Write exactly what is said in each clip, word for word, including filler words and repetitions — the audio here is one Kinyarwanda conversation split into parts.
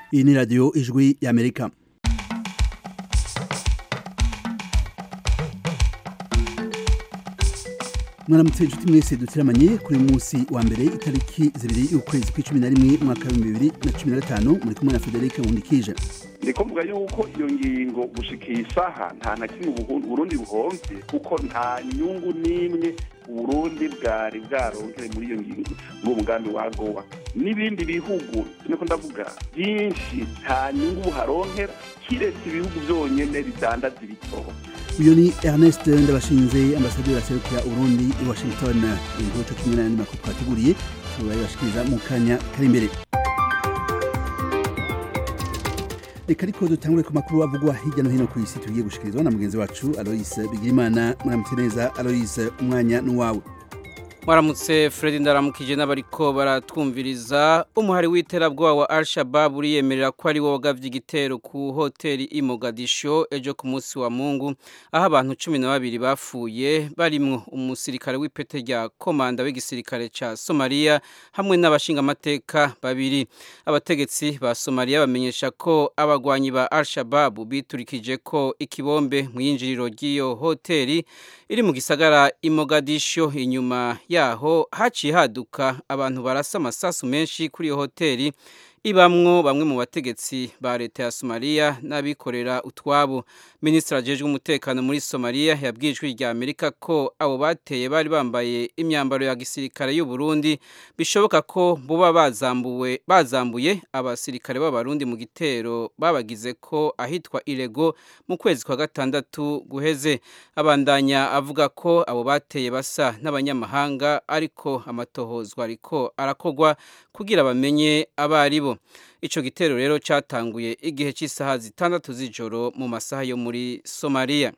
Iyi ni radio Ijwi y'Amerika. Mwaramutse inshuti mwese dutiramanye kuri munsi wa mbere itariki zibiri y'ukwezi kw'icumi na rimwe mwaka wa bibiri na cumi na gatanu muri kumwe na Frederic Nkundikije. Ndiko mvuga yuko iyo ngingo gushikira isaha nta na kimwe Burundi buhomvye kuko nta nyungu nimwe Burundi bwari bwaronkere muri iyo ngingo ngo umugambi wagowa n'ibindi bihugu niko ndavuga byinshi nta nyungu buharonkera kiretse ibihugu byonyene bidandaza ibitoro. Uyu ni Ernest Ndabashinze ambasaderi aserukira Burundi i Washington. Ingo cyo kimwe n'andi makuru twateguriye turayashikiriza mu kanya kari imbere. Reka ariko dutangure ku makuru avugwa hirya no hino ku isi tugiye gushikirizwa na mugenzi wacu Alois Bigirimana. Muramutse neza Alois, umwanya n'uwawe. Mwaramutse Fred, ndaramukije n'abariko baratwumviriza. Umuhari w'iterabwoba wa Al-Shabaab uriyemerera ko ari wo wagavye igitero ku hoteli i Mogadisho ejo ku munsi wa Mungu, aho abantu cumi na babiri bafuye barimwo umusirikare w'ipete rya komanda w'igisirikare ca Somalia hamwe n'abashinga amateka babiri. Abategetsi ba Somalia bamenyesha ko abagwanyi ba Al-Shabaab biturikije ko ikibombe mu yinjiriro ry'iyo hoteli iri mu gisagara i Mogadisho. Inyuma yaho haciye haduka abantu barasa amasasu menshi kuri iyo hoteli ibamwo bamwe mu bategetsi ba leta ya Somalia n'abikorera utwabo. Ministre ajejwe umutekano muri Somalia yabwijwe rya Amerika ko abo bateye bari bambaye imyambaro ya gisirikare y'u Burundi, bishoboka ko buba bazambuwe bazambuye abasirikare b'abarundi mu gitero babagize ko ahitwa Irego mu kwezi kwa gatandatu guheze. Abandanya avuga ko abo bateye basa n'abanyamahanga ariko amatohozwa ariko arakogwa kugira bamenye abaribo. Ico gitero rero catanguye igihe cy'isaha zitandatu z'ijoro mu masaha yo muri Somalia.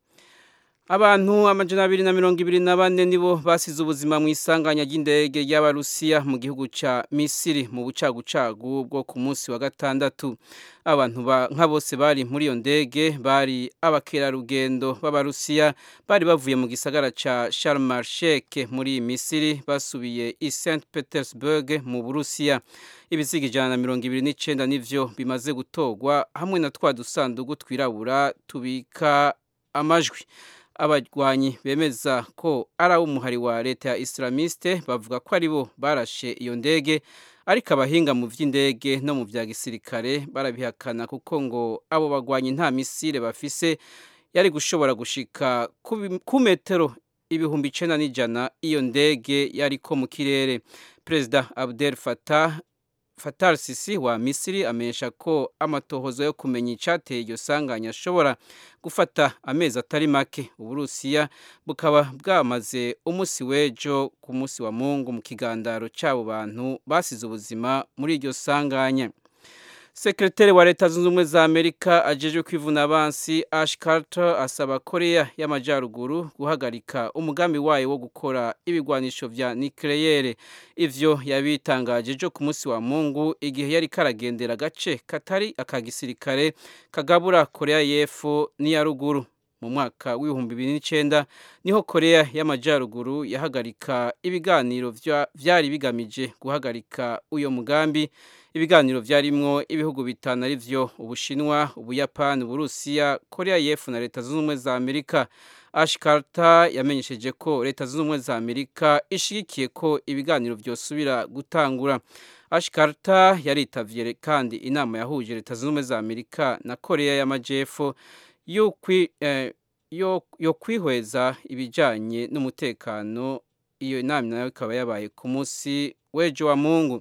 Abantu amajana abiri na mirongo ibiri na bane nibo basize ubuzima mu isanganya ry'indege y'Abarusiya mu gihugu ca Misiri mu bucagucagu bwo ku munsi wa gatandatu. Abantu nka bose bari muri iyo ndege bari abakerarugendo b'Abarusiya bari bavuye mu gisagara ca Sharm el-Sheikh muri Misiri basubiye i Saint Petersburg mu Burusiya. Ibiziga ijana na mirongo ibiri n'icenda nivyo bimaze gutogwa hamwe na twa dusandugu twirabura tubika amajwi. Abagwanyi bemeza ko ari umuhari wa leta ya Islamiste bavuga ko ari bo barashe iyo ndege, ariko abahinga mu vy'indege no mu vya gisirikare barabihakana kuko ngo abo bagwanyi nta misile bafise yari gushobora gushika ku metero ibihumbi icenda n'ijana iyo ndege yariko mu kirere. Perezida Abdel Fattah Fattah al-Sisi wa Misiri amenyesha ko amatohozo yo kumenya icateye iryo sanganya ashobora gufata amezi atari make. Uburusiya bukaba bwamaze umusi w'ejo ku munsi wa Mungu mu kigandaro c'abo bantu basize ubuzima muri iryo sanganya. Sekretari wa Leta Zunze Ubumwe za Amerika ajejwe kwivuna abansi Ash Carter asaba Korea y'Amajyaruguru guhagarika umugambi wayo wo gukora ibigwanisho vya nucleaire. Ivyo yabitangaje ejo ku munsi wa Mungu igihe yari karagendera agace katari akagisirikare kagabura Korea y'Epfo n'iya ruguru. Mu mwaka w'ibihumbi bibiri n'icenda niho Korea y'Amajyaruguru yahagarika ibiganiro vyari bigamije guhagarika uyo mugambi. Ibiganiro vyarimwo ibihugu bitanu ari vyo Ubushinwa, Ubuyapani, Uburusiya, Korea y'Epfo na Leta Zunze Ubumwe za Amerika. Ash Carter yamenyesheje ko Leta Zunze Ubumwe za Amerika ishigikiye ko ibiganiro vyosubira gutangura. Ash Carter yaritavye kandi inama yahuje Leta Zunze Ubumwe za Amerika na Korea y'Amajepfo yo kwi eh, yo yo kwihweza ibijanye n'umutekano. Iyo nama nayo ikaba yabaye ku munsi w'ejo wa Mungu.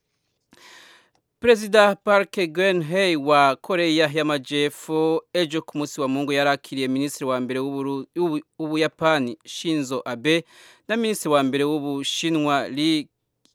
Perezida Park Geun-hye wa Korea y'Amajepfo ejo ku munsi wa Mungu yarakiriye ministri wa mbere w'Ubuyapani Shinzo Abe na ministri wa mbere w'Ubushinwa Li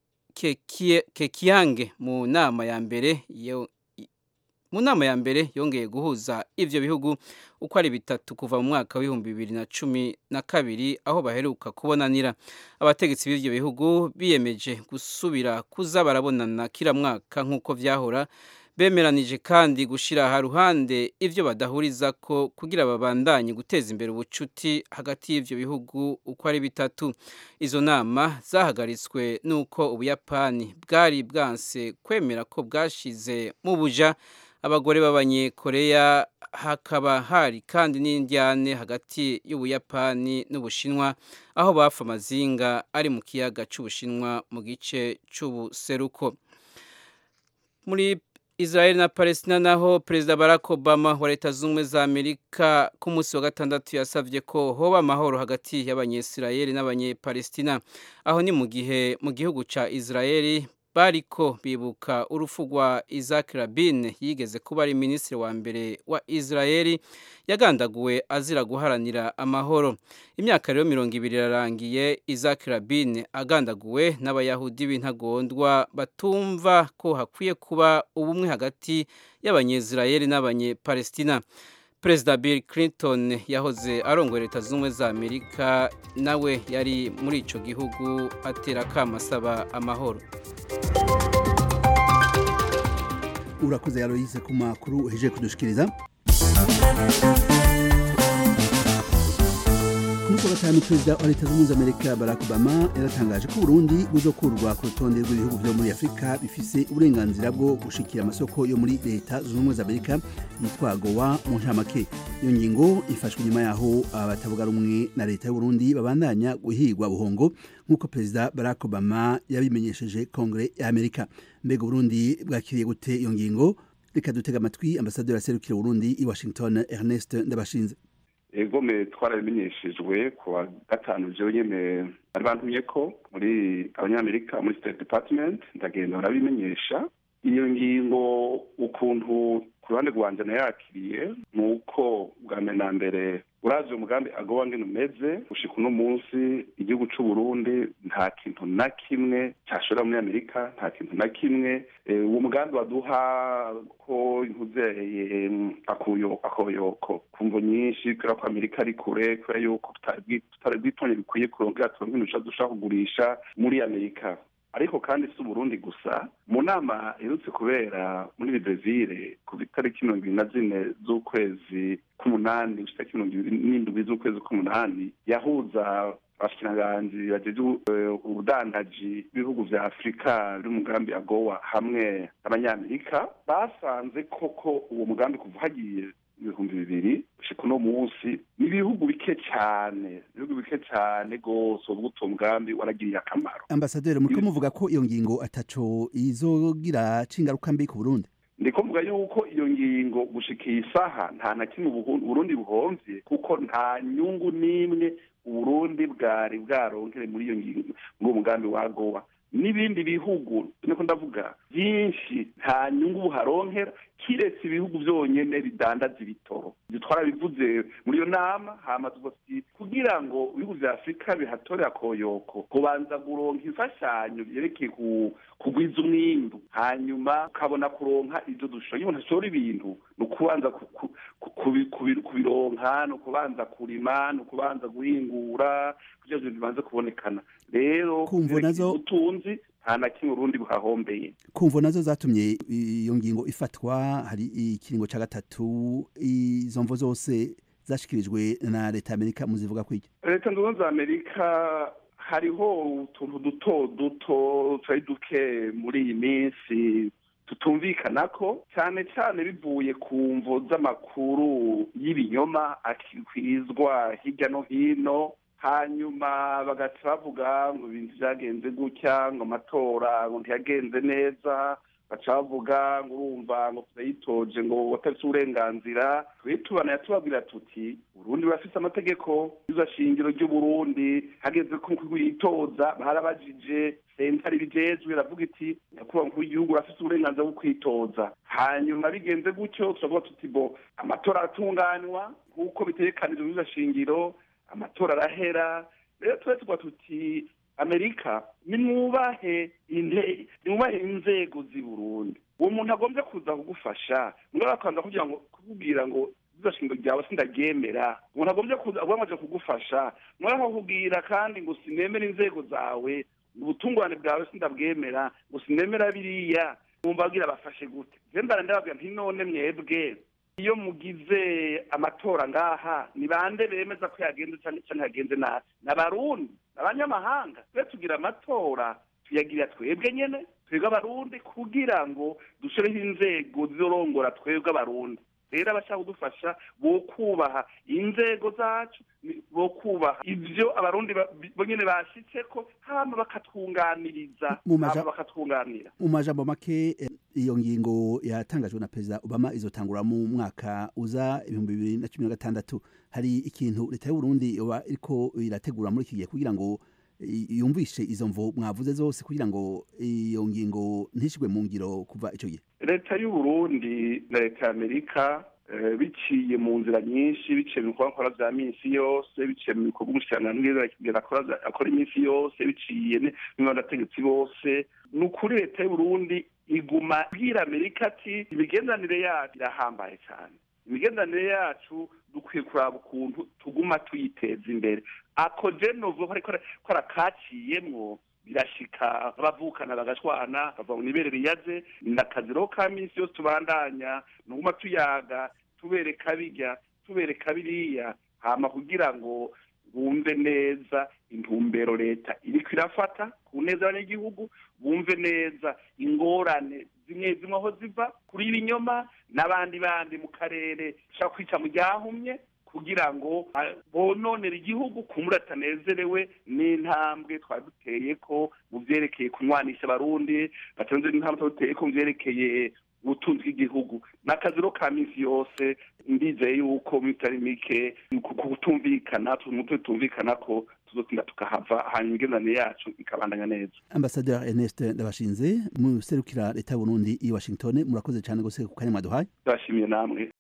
Keqiang mu nama ya mbere yo mu nama ya mbere yongeye guhuza ivyo bihugu uko ari bitatu kuva mu mwaka w'ibihumbi bibiri na cumi na kabiri aho baheruka kubonanira. Abategetsi b'ivyo bihugu biyemeje gusubira kuza barabonana kila mwaka nk'uko vyahora bemeranije kandi gushira haruhande ivyo badahuriza ko kugira babandanye guteza imbere ubucuti hagati y'ivyo bihugu uko ari bitatu. Izo nama zahagaritswe nuko Ubuyapani bwari bwanse kwemera ko bwashize mu buja abagore b'Abanyekoreya, hakaba hari kandi n'indyane hagati y'Ubuyapani n'Ubushinwa aho bafa amazinga ari mu kiyaga c'Ubushinwa mu gice c'ubuseruko. Muri Israel na Palestina naho Perezida Barack Obama wa Leta Zunze za Amerika ku munsi wa gatandatu yasavye ko hoba amahoro hagati y'Abanyesirayeli n'Abanyepalestina. Aho ni mu gihe mu gihugu ca Israeli bariko bibuka urupfu rwa Isaac Rabin, yigeze kuba ari minisitiri wa mbere wa Israeli yagandaguwe azira guharanira amahoro. Imyaka rero mirongo ibiri irarangiye Isaac Rabin agandaguwe n'Abayahudi b'intagondwa batumva ko hakwiye kuba ubumwe hagati y'Abanyesirayeli n'Abanyepalestina. Perezida Bill Clinton yahoze arongoye Leta Zunze za Amerika nawe yari muri ico gihugu atera kamasaba amahoro. Urakoze Aloise ku makuru heje kudushikiriza. Kuko gatanu Perezida wa Leta Zunze za Amerika Barack Obama yaratangaje ko Burundi buzokurwa ku rutonde rw'ibihugu byo muri Afrika bifise uburenganzira bwo gushikira amasoko yo muri Leta Zunze za Amerika yitwa Gowa mu ntamake. Iyo ngingo ifashwe nyuma yaho abatavuga rumwe na Leta y'u Burundi babandanya guhigwa buhongo nk'uko Perezida Barack Obama yabimenyesheje Kongre ya Amerika. Mbega Burundi bwakiriye gute iyo ngingo? Reka dutega amatwi Ambassadeur aserukira Burundi i Washington Ernest Ndabashinze. Ego me twarabimenyeshejwe ku wa gatanu jewe nyene bari bantumye ko muri Abanyamerika muri State Department ndagenda barabimenyesha. Iyo ngingo ukuntu ku ruhande rwanje nayakiriye nuko bwa na mbere uraje umugambi agowa ngene umeze gushika uno munsi igihugu c'u Burundi nta kintu na kimwe cyashora muri Amerika, nta kintu na kimwe uwo mugambi waduha ko inkuzeye akuyo akoyoko kumvo nyinshi kira ko Amerika ari kure kure yuko tutarabwitonye bikwiye kurongera turonke dushaka kugurisha muri Amerika. Ariko kandi si Burundi gusa mu nama irutse kubera muri Brezil ku bitariki mirongo ibiri na zine z'ukwezi k'umunani gushika mirongo ibiri n'indwi z'ukwezi k'umunani yahuza abashikiranganje bajeje ubudandaji b'ibihugu vya Afrika biri mu mugambi agowa hamwe n'Abanyamerika basanze koko uwo mugambi kuva hagiye ibihumbi bibiri gushika uno munsi n'ibihugu bike cyane ibihugu bike cyane gose ubwo umugambi waragiriye akamaro. Ambassadeur muriko muvuga ko iyo ngingo ataco izogira cingaruka mbi ku Burundi? Ndiko mvuga yuko iyo ngingo gushikiye isaha nta na kimwe Burundi buhomvye kuko nta nyungu nimwe Burundi bwari bwaronkere muri iyo ngingo ngo umugambi wagowa. N'ibindi bihugu niko ndavuga byinshi nta nyungu buharonkera kiretse ibihugu byonyene bidandaza ibitoro. Bitwara bivuze muri iyo nama hama tugoti kugira ngo ibihugu vya Afrika bihatore akoyoko kubanza guronka imfashanyo byerekeye ku kugwiza umwimbu hanyuma ukabona kuronka ivyo dushoboye umuntu ashora ibintu no kubanza kubironka no kubanza kurima no kubanza guhingura kugira ngo bibanze kubonekana. Rero kumvo nazo utunzi nta na kimwe Burundi buhahombeye. Kumvo nazo zatumye iyo ngingo ifatwa hari ikiringo ca gatatu izo mvo zose zashikirijwe na Leta Amerika muzivuga kwiki? Leta Zunze za Amerika hariho utuntu duto duto turi duke muri iyi minsi tutumvikana ko cyane cyane bivuye ku mvo z'amakuru y'ibinyoma akikwizwa hirya no hino hanyuma bagaca bavuga ngo ibintu byagenze gutya ngo amatora ngo ntiyagenze neza baca bavuga ngo urumva ngo turayitoje ngo wataretse uburenganzira twitubana yatubabwira tuti Burundi burafise amategeko y'izashingiro ry'Uburundi hageze ko kwitoza barabajije sentare bijejwe iravuga iti yakuba nkuru y'igihugu urafise uburenganzira bwo kwitoza hanyuma bigenze gutyo turavuga tuti bo amatora aratunganywa nk'uko bitegekanijwe y'izashingiro amatora arahera. Rero twetwa tuti Amerika nimwubahe inde nimwubahe inzego z'i Burundi uwo muntu agombye kuza kugufasha mwara kwanza kugira ngo kubwira ngo bizashinga ryawe sindagemera umuntu agombye kuza agwamaje kugufasha mwara kubwira kandi ngo sinemera inzego zawe ubutungwane bwawe sindabwemera ngo sinemera biriya mumbagira bafashe gute Zemba ndababwira nti none mwebwe iyo mugize amatora ngaha ni bande bemeza ko yagenze cyane cyane yagenze nabi n'abarundi n'abanyamahanga twe tugira amatora tuyagira twebwe nyene twebwe abarundi kugira ngo dushireho inzego zirongora twebwe abarundi rero abashaka kudufasha bo kubaha inzego zacu bo kubaha ivyo abarundi bonyene bashitse ko hama bakatwunganiriza hama bakatwunganira mu majambo make iyo ngingo yatangajwe na Perezida Obama izotangura mu mwaka uza ibihumbi bibiri na cumi na gatandatu hari ikintu leta y'u Burundi yoba iriko irategura muri iki gihe kugira ngo yumvishe izo mvo mwavuze zose kugira ngo iyo ngingo ntishigwe mu ngiro kuva ico gihe leta y'u Burundi na leta ya Amerika uh, biciye mu nzira nyinshi biciye mu kwankora vya minsi yose biciye mu kugushana n'ingeza kigera akora akora iminsi yose biciye n'abategetsi bose n'ukuri leta y'u Burundi iguma bwira Amerika ati imigendanire yacu irahambaye cyane imigendanire yacu dukwiye kuraba ukuntu tuguma tuyiteza imbere ako je novuga ariko ko arakaciyemwo birashika abavukana bagashwana bava mu niberere yaze nakaziro ka minsi yose tubandanya nuguma tuyaga tubereka bijya tubereka biriya hama kugira ngo bumve neza intumbero leta iriko irafata ku neza y'abanyagihugu bumve neza ingorane zimwe zimwe aho ziva kuri ibinyoma n'abandi bandi mu karere shaka kwica mu ryahumye kugira ngo bononera igihugu kumuratanezerewe n'intambwe twaduteye ko mu vyerekeye kunywanisha abarundi batonze n'intambwe twaduteye ko mu vyerekeye ubutunzi bw'igihugu n'akaziro ka minsi yose ndizeye yuko mitari mike kutumvikana tumutwe tumvikana ko tuzotinda tukahava hanyuma ingendanire yacu ikabandanya neza. Ambassadeur Ernest Ndabashinze mu serukira leta y'u Burundi i Washington murakoze cyane gose ku kanya mwaduhaye. Ndashimiye namwe.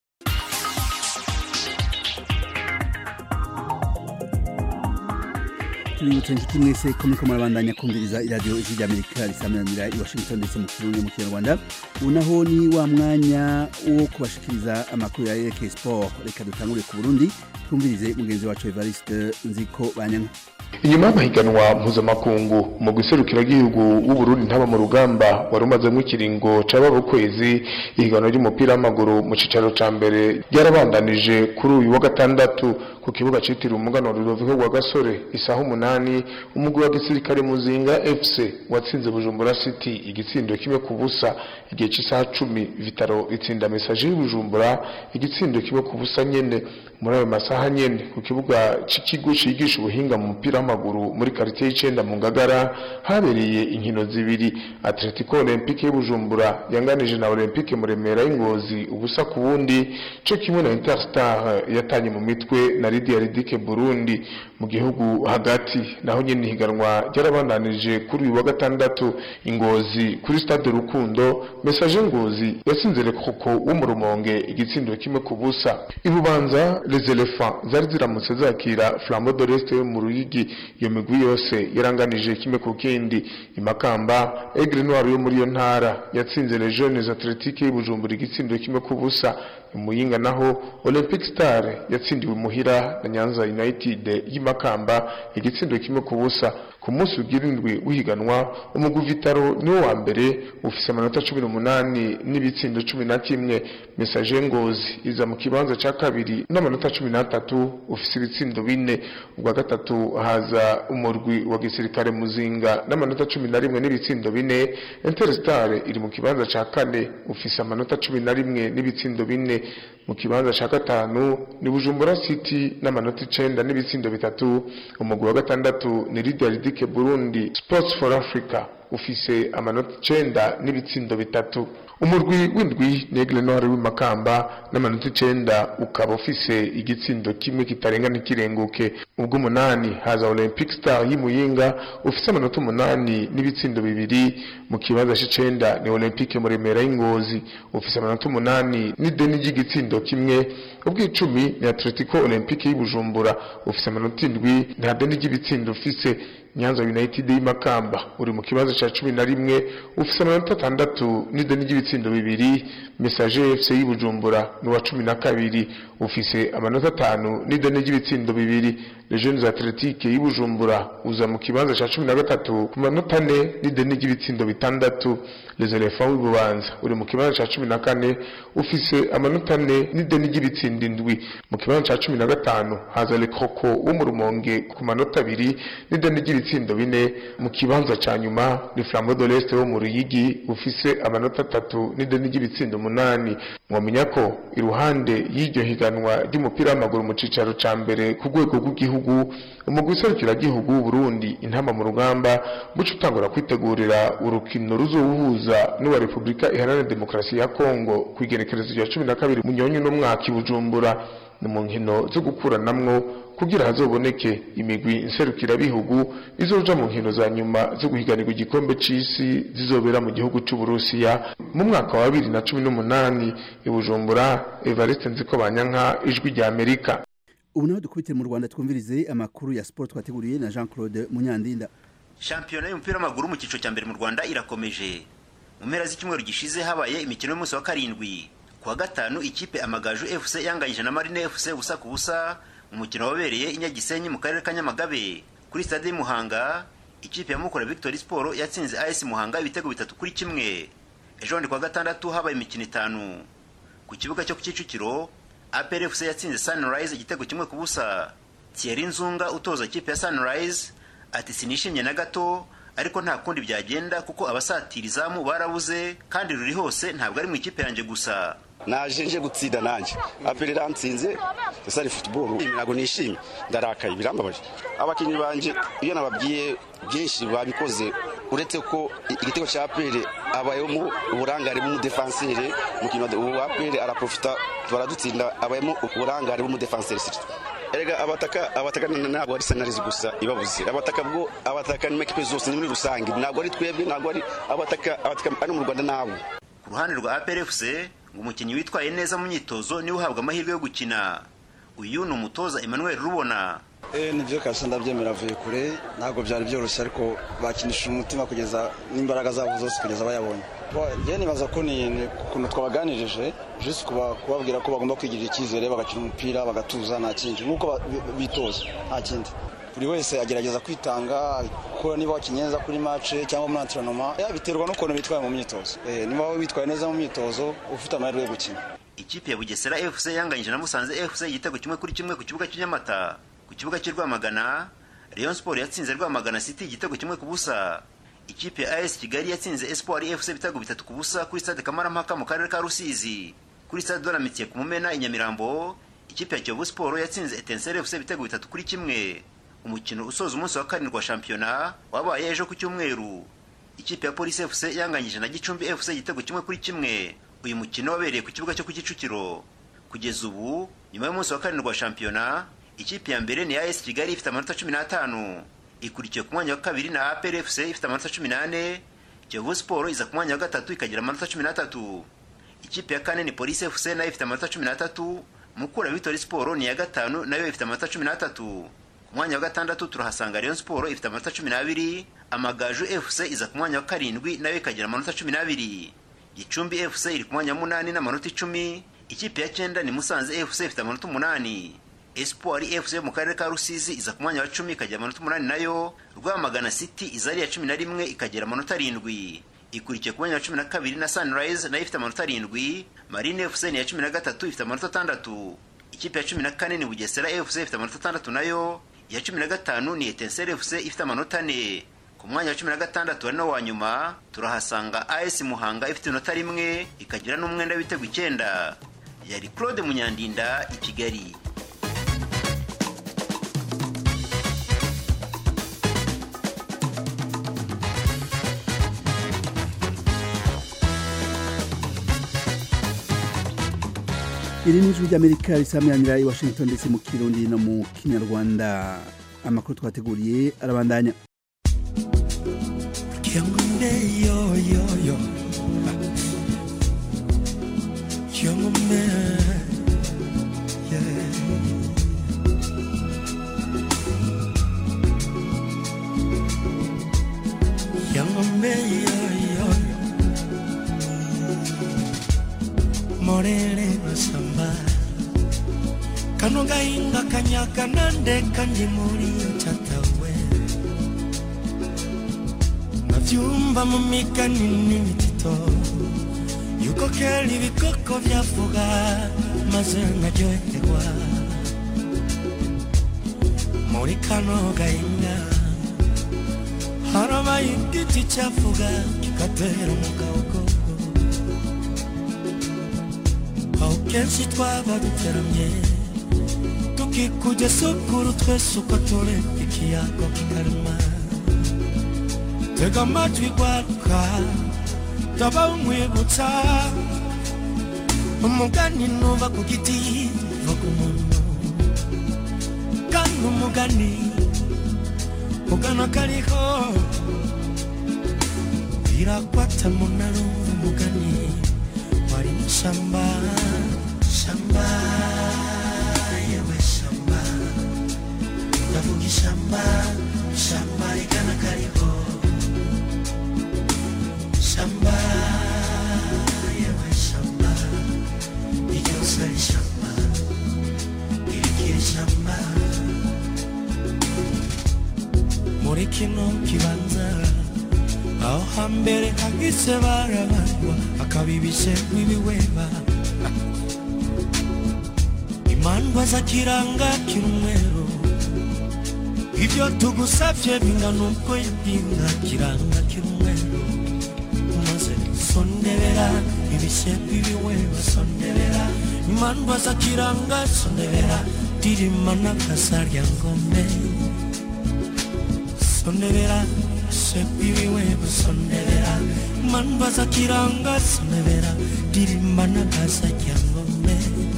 Tubibutse inshuti mwese ko muriko murabandanya kumviriza iradiyo ijwi ry'Amerika risamanira i Washington ndetse mu Kirundi mu Kinyarwanda. Unaho ni wa mwanya wo kubashikiriza amakuru ya yerekeye sport. Reka dutangure ku Burundi twumvirize mugenzi wacu Evariste Nziko Banyanka. Inyuma y'amahiganwa mpuzamakungu mu guserukira igihugu w'u Burundi ntaba mu rugamba warumazemo ikiringo c'ababo kwezi ihiganwa ry'umupira w'amaguru mu cicaro ca mbere ryarabandanije kuri uyu wa gatandatu ku kibuga citiriwe umuganwa Rudoviko rwa Gasore isaha umunani umugwi wa gisirikare Muzinga F C watsinze Bujumbura City igitsindo kimwe ku busa igihe c'isaha cumi Vitaro itsinda Message y'Ubujumbura igitsindo kimwe ku busa nyene muri ayo masaha nyene ku kibuga c'ikigo cigisha ubuhinga mu mupira w'amaguru muri quartier y'icenda mu Ngagara habereye inkino zibiri Atletico Olympique y'Ubujumbura yanganije na Olympique Muremera y'Ingozi ubusa ku wundi cyo kimwe na Interstar yatanye mu mitwe na Lydia Ridike Burundi mu gihugu hagati naho nyene higanwa ryarabandanije kuri uyu wa gatandatu Ingozi kuri stade Rukundo Message Ngozi yasinze le Kroko wo mu Rumonge igitsindo kimwe ku busa ibubanza les éléphants zari ziramutse zakira Flambeau de l'Est mu Ruyigi iyo migwi yose yaranganije kimwe ku kindi Imakamba Aigle Noir yo muri yo ntara yatsinze les Jeunes Athletiques y'Ubujumbura igitsindo kimwe ku busa Muyinga naho Olympic Star yatsindiwe muhira na Nyanza United y'Imakamba igitsindo kimwe ku busa ku munsi ugirindwi uhiganwa umugwi Vitaro niwo wa mbere ufise amanota cumi n'umunani n'ibitsindo cumi na kimwe Message Ngozi iza mu kibanza ca kabiri n'amanota cumi n'atatu ufise ibitsindo bine ubwa gatatu haza umurwi wa gisirikare Muzinga n'amanota cumi na rimwe n'ibitsindo bine Interstar iri mu kibanza ca kane ufise amanota cumi na rimwe n'ibitsindo bine mu kibanza ca gatanu ni Bujumbura City n'amanota icenda n'ibitsindo bitatu umugwi wa gatandatu ni Lydia Ridike Burundi Sports for Africa ufise amanota icenda n'ibitsindo bitatu umurwi w'indwi ni Aigle Noir w'Imakamba n'amanota icenda ukaba ufise igitsindo kimwe kitarenga n'ikirenguke ubwo umunani haza Olympic Star y'Imuyinga ufise amanota umunani n'ibitsindo bibiri mu kibanza c'icenda ni Olympique Muremera y'Ingozi ufise amanota umunani n'ideni ry'igitsindo kimwe ubwo icumi ni Atletico Olympique y'Ubujumbura ufise amanota indwi nta deni ry'ibitsindo ufise Nyanza United y'Imakamba uri mu kibazo ca cumi na rimwe ufise amanota atandatu n'ideni ry'ibitsindo bibiri Message F C y'Ubujumbura ni wa cumi na kabiri ufise amanota atanu n'ideni ry'ibitsindo bibiri. Les Jeunes Athletiques y'Ibujumbura uza mu kibanza ca cumi na gatatu ku manota ane n'ideni ry'ibitsindo bitandatu. Les Elephants w'Ibubanza uri mu kibanza ca cumi na kane ufise amanota ane n'ideni ry'ibitsindo indwi. Mu kibanza ca cumi na gatanu haza Le Croco wo mu Rumonge ku manota abiri n'ideni ry'ibitsindo bine. Mu kibanza ca nyuma ni Flambeau de l'Est wo mu Ruyigi ufise amanota atatu n'ideni ry'ibitsindo umunani. Mwamenya ko iruhande y'iryo higanwa ry'umupira w'amaguru mu cicaro ca mbere ku rwego rw'igihugu umugwi serukiragihugu w'Uburundi intama mu rugamba buca utangura kwitegurira urukino ruzowuhuza n'uwa Repubulika Iharanira Demokarasi ya Kongo ku igenekerezo rya cumi na kabiri Munyonyo no mwaka i Bujumbura. Ni mu nkino zo gukuranamwo kugira hazoboneke imigwi nserukirabihugu izoja mu nkino za nyuma zo guhiganirwa igikombe c'isi zizobera mu gihugu c'Uburusiya mu mwaka wa bibiri na cumi n'umunani. i Bujumbura, Evariste Nzikobanyanka, Ijwi rya Amerika. Ubu naho dukubite mu Rwanda twumvirize amakuru ya sport twateguriye na Jean Claude Munyandinda. Championnat y'umupira w'amaguru mu cyiciro cya mbere mu Rwanda irakomeje. Mu mpera z'icyumweru gishize habaye imikino y'umunsi wa karindwi. Kuwa gatanu ikipe Amagaju F C yanganyije na Marine F C busa ku busa mu mukino wabereye i Nyagisenyi mu karere ka Nyamagabe. Kuri stade Muhanga ikipe ya Mukura Victory Sport yatsinze A S Muhanga ibitego bitatu kuri kimwe. Ejo ndi kwa gatandatu habaye imikino itanu. Ku kibuga cyo ku Kicukiro A P R F C yatsinze Sunrise igitego kimwe ku busa. Thierry Nzunga utoza ikipe ya Sunrise ati sinishimye na gato ariko nta kundi byagenda kuko abasatirizamu barabuze kandi ruri hose ntabwo ari mu ikipe yanjye gusa. Naje nje gutsinda nanje apere rantsinze sari football ntago nishimye ndarakaye birambabaje. Abakinyi banje iyo nababwiye byinshi babikoze uretse ko igitego cya apere abayemo uburangare mu defenseur mukino wa apere araprofita baradutsinda abayemo uburangare mu defenseur. Erega abataka abataka ntabwo ari Sunrise gusa ibabuze abataka bwo abataka ni equipe zose muri rusange ntabwo ari twebwe ntabwo ari abataka abataka ari mu Rwanda nabo. Ku ruhande rwa A P R F C ngo umukinnyi witwaye neza mu myitozo niwe uhabwa amahirwe yo gukina. Uyu ni umutoza Emmanuel Rubona. Eh nivyo kasha ndabyemera vuye kure ntabwo byari byoroshye ariko bakinisha umutima kugeza n'imbaraga zabo zose kugeza bayabonye. Je nibaza ko ni kuno twabaganirije juste kuba kubabwira ko bagomba kwigirira icyizere bagakina umupira bagatuza nta kindi nuko bitoza nta kindi. Buri wese agerageza kwitanga ko niba wakinyeza kuri match cyangwa muri entraînement biterwa no kuntu bitwaye mu myitozo. Eh niba witwaye neza mu myitozo ufite amahirwe yo gukina. Ikipe ya Bugesera F C yanganyije na Musanze F C igitego kimwe kuri kimwe ku kibuga cy'Inyamata. Ku kibuga cy'Rwamagana Rayon Sport yatsinze Rwamagana City igitego kimwe ku busa. Ikipe ya A S Kigali yatsinze Espoir F C ibitego bitatu ku busa kuri stade Kamarampaka mu karere ka Rusizi. Kuri stade Doramitiye ku Mumena i Nyamirambo ikipe ya Kiyovu Sport yatsinze Etincelle F C ibitego bitatu kuri kimwe. Umukino usoza umunsi wa karindwi wa shampiyona wabaye ejo ku cyumweru. Ikipe ya Police F C yanganyije na Gicumbi F C igitego kimwe kuri kimwe. Uyu mukino wabereye ku kibuga cyo ku Kicukiro. Kugeza ubu nyuma y'umunsi wa karindwi wa shampiyona ikipe ya mbere ni A S Kigali ifite amanota cumi n'atanu. Ikurikiye ku mwanya wa kabiri na A P R F C ifite amanota cumi n'ane. Kiyovu Sport iza ku mwanya wa gatatu ikagira amanota cumi n'atatu. Ikipe ya kane ni Police F C nayo ifite amanota cumi n'atatu. Mukura Victory Sport ni ya gatanu nayo ifite amanota cumi n'atatu. Ku mwanya wa gatandatu turahasanga Rayon Sport ifite amanota cumi n'abiri. Amagaju F C iza ku mwanya wa karindwi nayo ikagira amanota cumi n'abiri. Gicumbi F C iri ku mwanya wa munani n'amanota icumi. Ikipe ya cyenda ni Musanze F C ifite amanota umunani. Espoir F C mu karere ka Rusizi iza ku mwanya wa cumi ikagira amanota umunani nayo. Rwamagana City izari ya cumi na rimwe ikagira amanota arindwi. Ikurikiye ku mwanya wa cumi na kabiri na Sunrise nayo ifite amanota arindwi. Marine F C ni ya cumi na gatatu ifite amanota atandatu. Ikipe ya cumi na kane ni Bugesera F C ifite amanota atandatu nayo. Ya cumi na gatanu ni Etincelle F C ifite amanota ane. Ku mwanya wa cumi na gatandatu ari no wa nyuma turahasanga A S Muhanga ifite inota rimwe ikagira n'umwenda w'ibitego icyenda. Yari Claude Munyandinda i Kigali. Iri ni ijwi ry'Amerika risamyanira i Washington D C mu Kirundi no mu Kinyarwanda. Amakuru twateguriye arabandanya. Yo yo yo young man, yeah. Young man, yo yo morele masamba kano gahinga kanyaga nande kandi muri chatawe navyumva mu migani n'imitito yuko kera ibikoko vyavuga maze nkaryoherwa muri kano gahinga harabaye igiti cyavuga kigatera umugabo aho kenshi twaba duteramye tukikujya sukuru twese uko turi ikiyago kikarema tega amatwi gwaruka taba umwibutsa umugani nuva ku giti va ku muntu kandi umugani ugana kariho birakwata munaro umugani wari shamba shamba yewe shamba ndavuga shamba shamba igana kariho shamba yewe shamba ijosa shamba irikiri shamba muri kino kibanza aho hambere hagise barabarwa akabibishe n'ibiweba imandwa za kiranga kirumwero ibyo tugusavye bingana uko yabwinga kiranga kirumwero maze sondebera ibishe n'ibiweba sondebera imandwa za kiranga sondebera dirimana kasarya ngome sondebera sepiwe sondebera manba za kiranga sondebera dirimana kasa kyangombe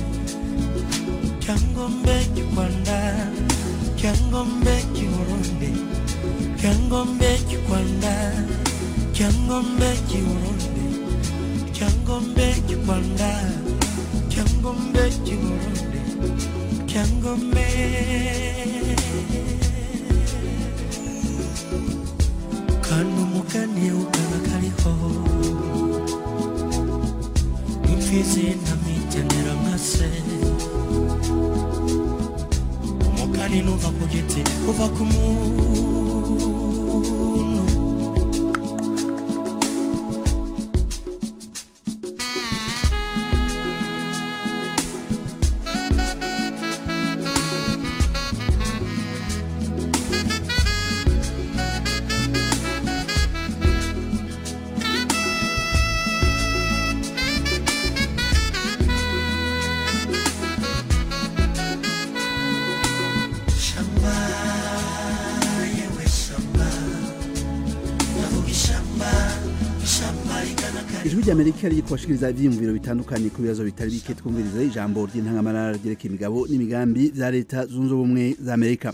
kyangombe kikwanda kyangombe kiwurundi kyangombe kikwanda kyangombe kiwurundi kyangombe kikwanda kyangombe kiwurundi kyangombe kanu mugani ukana kariho imfizi na mitenera nkase umugani nuva ku giti uva ku muntu ijwi ry'Amerika riri kubashikiriza ivyiyumviro bitandukanye ku bibazo bitari bike twumviriza ijambo ry'intangamarara ryerekeye imigabo n'imigambi vya leta zunze ubumwe za Amerika.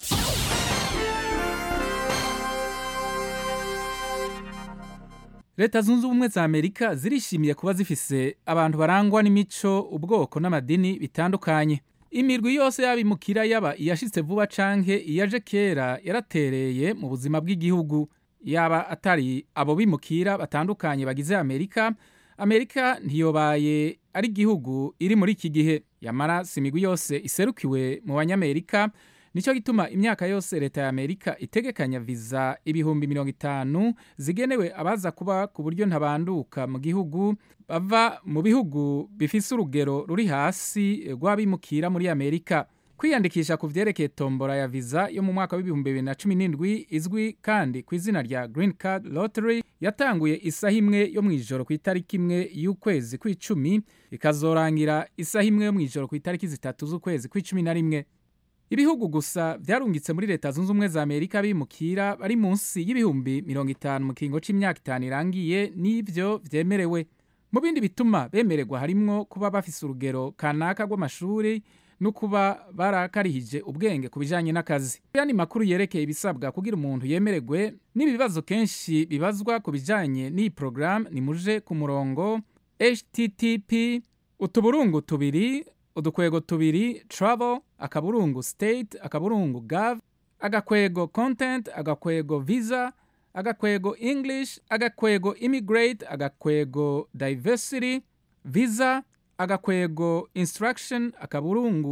Leta zunze ubumwe za Amerika zirishimiye kuba zifise abantu barangwa n'imico ubwoko n'amadini bitandukanye. Imirwi yose yabimukira yaba iyashitse vuba canke iyaje kera yaratereye mu buzima bw'igihugu. Yaba atari abo bimukira batandukanye bagize Amerika, Amerika ntiyobaye ari igihugu iri muri iki gihe. Yamara simigwi yose iserukiwe mu banyamerika, nico gituma imyaka yose leta ya Amerika itegekanya visa ibihumbi mirongo itanu zigenewe abaza kuba ku buryo ntabanduka mu gihugu bava mu bihugu bifise urugero ruri hasi rw'abimukira muri Amerika. Kwiyandikisha ku vyerekeye tombora ya visa yo mu mwaka w'ibihumbi bibiri na cumi n'indwi izwi kandi ku izina rya Green Card Lottery yatanguye isaha imwe yo mw'ijoro ku itariki imwe y'ukwezi kw'icumi ikazorangira isaha imwe yo mw'ijoro ku itariki zitatu z'ukwezi kw'icumi na rimwe. Ibihugu gusa vyarungitse muri leta zunze ubumwe za Amerika bimukira bari munsi y'ibihumbi mirongo itanu mu kiringo c'imyaka itanu irangiye n'ivyo vyemerewe. Mu bindi bituma bemererwa harimwo kuba bafise urugero kanaka rw'amashuri no kuba barakarihije ubwenge kubijanye n'akazi. Yani makuru yerekeye ibisabwa kugira umuntu yemererwe n'ibibazo kenshi bibazwa kubijanye n'iyi program ni muje ku murongo H T T P utuburungu tubiri udukwego tubiri travel akaburungu state akaburungu gov agakwego content agakwego visa agakwego English agakwego immigrate agakwego diversity visa agakwego instruction akaburungu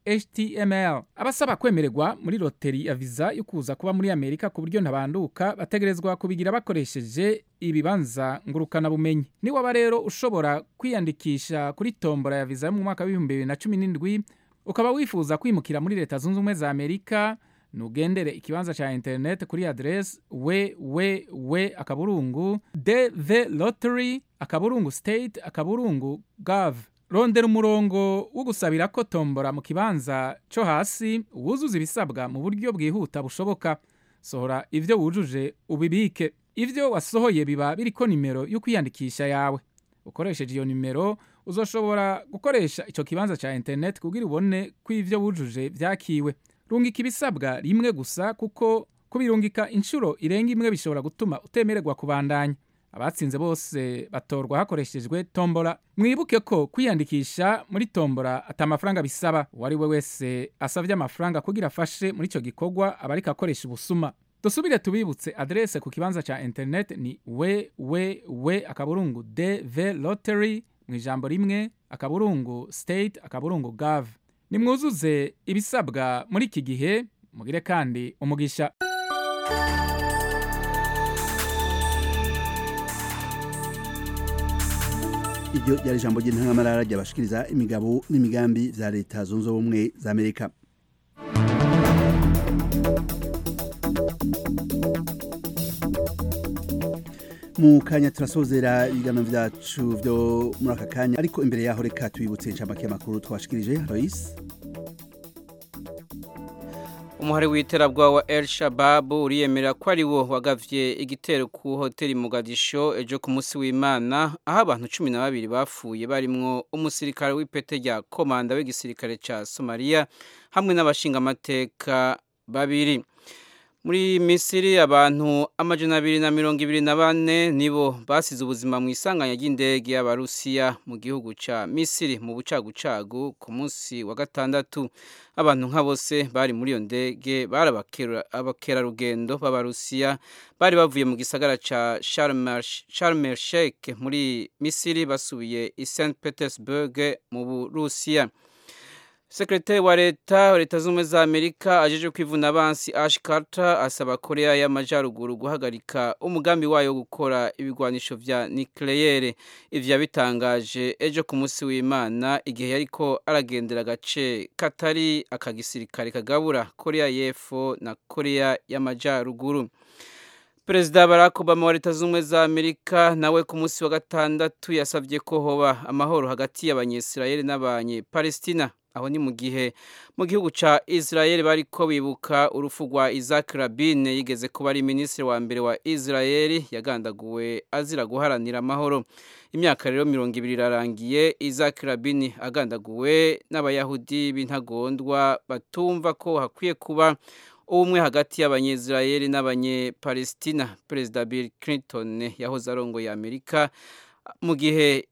H T M L. Abasaba kwemererwa muri loteri ya visa yo kuza kuba muri Amerika ku buryo ntabanduka bategerezwa kubigira bakoresheje ibibanza ngurukana bumenyi. Ni waba rero ushobora kwiyandikisha kuri tombora ya visa mu mwaka wa bibiri bibiri na cumi n'indwi ukaba wifuza kwimukira muri leta zunze ubumwe za Amerika, nugendere ikibanza cha internet kuri address www akaburungu dvlottery akaburungu state akaburungu gov. Rondera umurongo wo gusabira ko tombora mu kibanza cyo hasi wuzuza ibisabwa mu buryo bwihuta bushoboka. Sohora ivyo wujuje ubibike. Ivyo wasohoye biba biriko nimero yo kwiyandikisha yawe. Ukoresheje iyo nimero uzoshobora gukoresha ico kibanza cha internet kugira ubone ko ivyo wujuje vyakiwe. Rungika ibisabwa rimwe gusa kuko kubirungika inshuro irenga imwe bishobora gutuma utemererwa kubandanya. Abatsinze bose batorwa hakoreshejwe tombora. Mwibuke ko kwiyandikisha muri tombora atamafaranga bisaba. Wari we wese asavye amafaranga kugira afashe muri ico gikorwa abarika akoresha ubusuma. Dusubire tubibutse adresse ku kibanza cha internet ni www akaburungu dvlottery mu ijambo rimwe akaburungu state akaburungu gov. Nimwuzuze ibisabwa muri iki gihe mugire kandi umugisha. Iryo ryari ijambo ry'intangamarara ryabashikiriza imigabo n'imigambi vya leta zunze ubumwe za Amerika. Mu kanya turasozera ibiganiro vyacu vyo muri aka kanya, ariko imbere yaho reka tubibutse inshamake y'amakuru twashikirije. Lois. Umuhari w'iterabwoba wa El Shabab uriyemera ko ari wo wagavye igitero ku hoteli Mogadisho ejo ku munsi w'Imana, aho abantu cumi na babiri bafuye barimwo umusirikare w'ipete rya komanda w'igisirikare ca Somalia hamwe n'abashingamateka babiri. Muri Misiri abantu amajana abiri na mirongo ibiri na bane nibo basize ubuzima mu isanganya ry'indege y'Abarusiya mu gihugu ca Misiri mu bucagucagu ku munsi wa gatandatu. Abantu nka bose bari muri iyo ndege barabakera abakera rugendo b'Abarusiya bari bavuye mu gisagara ca Sharm el Sheikh muri Misiri basubiye i Saint Petersburg mu Burusiya. Sekretari wa leta leta z'ubumwe za Amerika ajeje kwivuna abansi Ash Carter asaba Korea y'Amajyaruguru guhagarika umugambi wayo gukora ibigwanisho vya nucleaire. Ivyo bitangaje ejo ku munsi w'Imana igihe yariko aragendera gace katari akagisirikare kagabura Korea y'Epfo na Korea y'Amajyaruguru. Perezida Barack Obama wa leta z'ubumwe za Amerika nawe ku munsi wa gatandatu yasavye ko hoba amahoro hagati y'Abanyesirayeli n'Abanyepalestina. Aho ni mu gihe mu gihugu ca Israel bariko bibuka urufu rwa Isaac Rabin yigeze kuba ari minisitiri wa mbere wa Israel yagandaguwe azira guharanira amahoro. Imyaka rero mirongo ibiri irarangiye Isaac Rabin agandaguwe n'abayahudi b'intagondwa batumva ko hakwiye kuba ubumwe hagati y'Abanyesirayeli n'Abanyepalestina. Perezida Bill Clinton yahoze arongoye Amerika mu gihe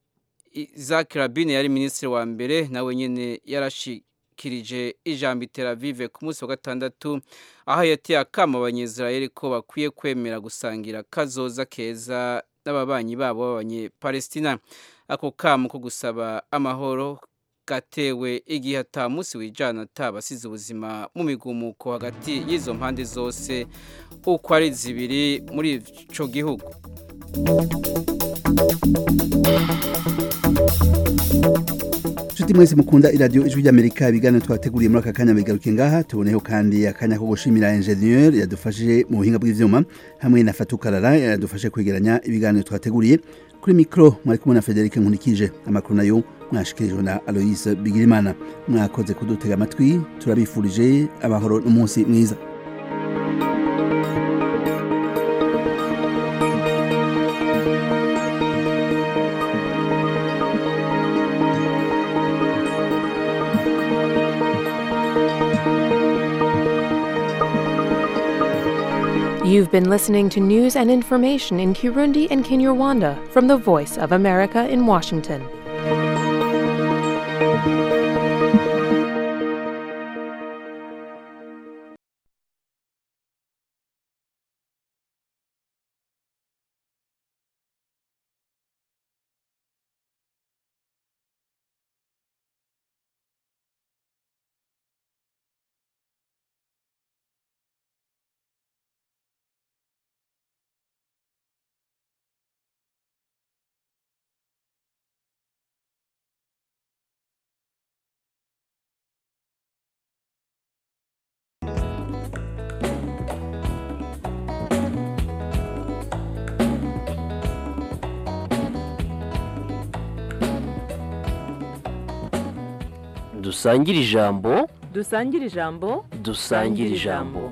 Isaac Rabin yari minisitiri wa mbere nawe nyene yarashikirije ijambo i Tel Aviv ku munsi wa gatandatu, aho yateye akamo Abanyesirayeli ko bakwiye kwemera gusangira kazoza keza n'ababanyi babo b'Abanyepalestina. Ako kamo ko gusaba amahoro gatewe igihe ata munsi wijana atabasize ubuzima mu migumuko hagati y'izo mpande zose uko ari zibiri muri ico gihugu. Nshuti mwese mukunda iradio Ijwi ry'Amerika, ibiganiro twateguriye muri aka kanya bigaruke ngaha. Tuboneho kandi akanya ko gushimira ingenieur yadufashije mu buhinga bw'ivyuma hamwe na Fatukarara yadufashe kwegeranya ibiganiro twateguriye. Kuri mikro mwari kumwe na Frederic Nkunikije. Amakuru nayo mwashikirijwe na Alois Bigirimana. Mwakoze kudutega amatwi, turabifurije amahoro n'umunsi mwiza. You've been listening to news and information in Kirundi and Kinyarwanda from the Voice of America in Washington. dusangire ijambo dusangire ijambo dusangire ijambo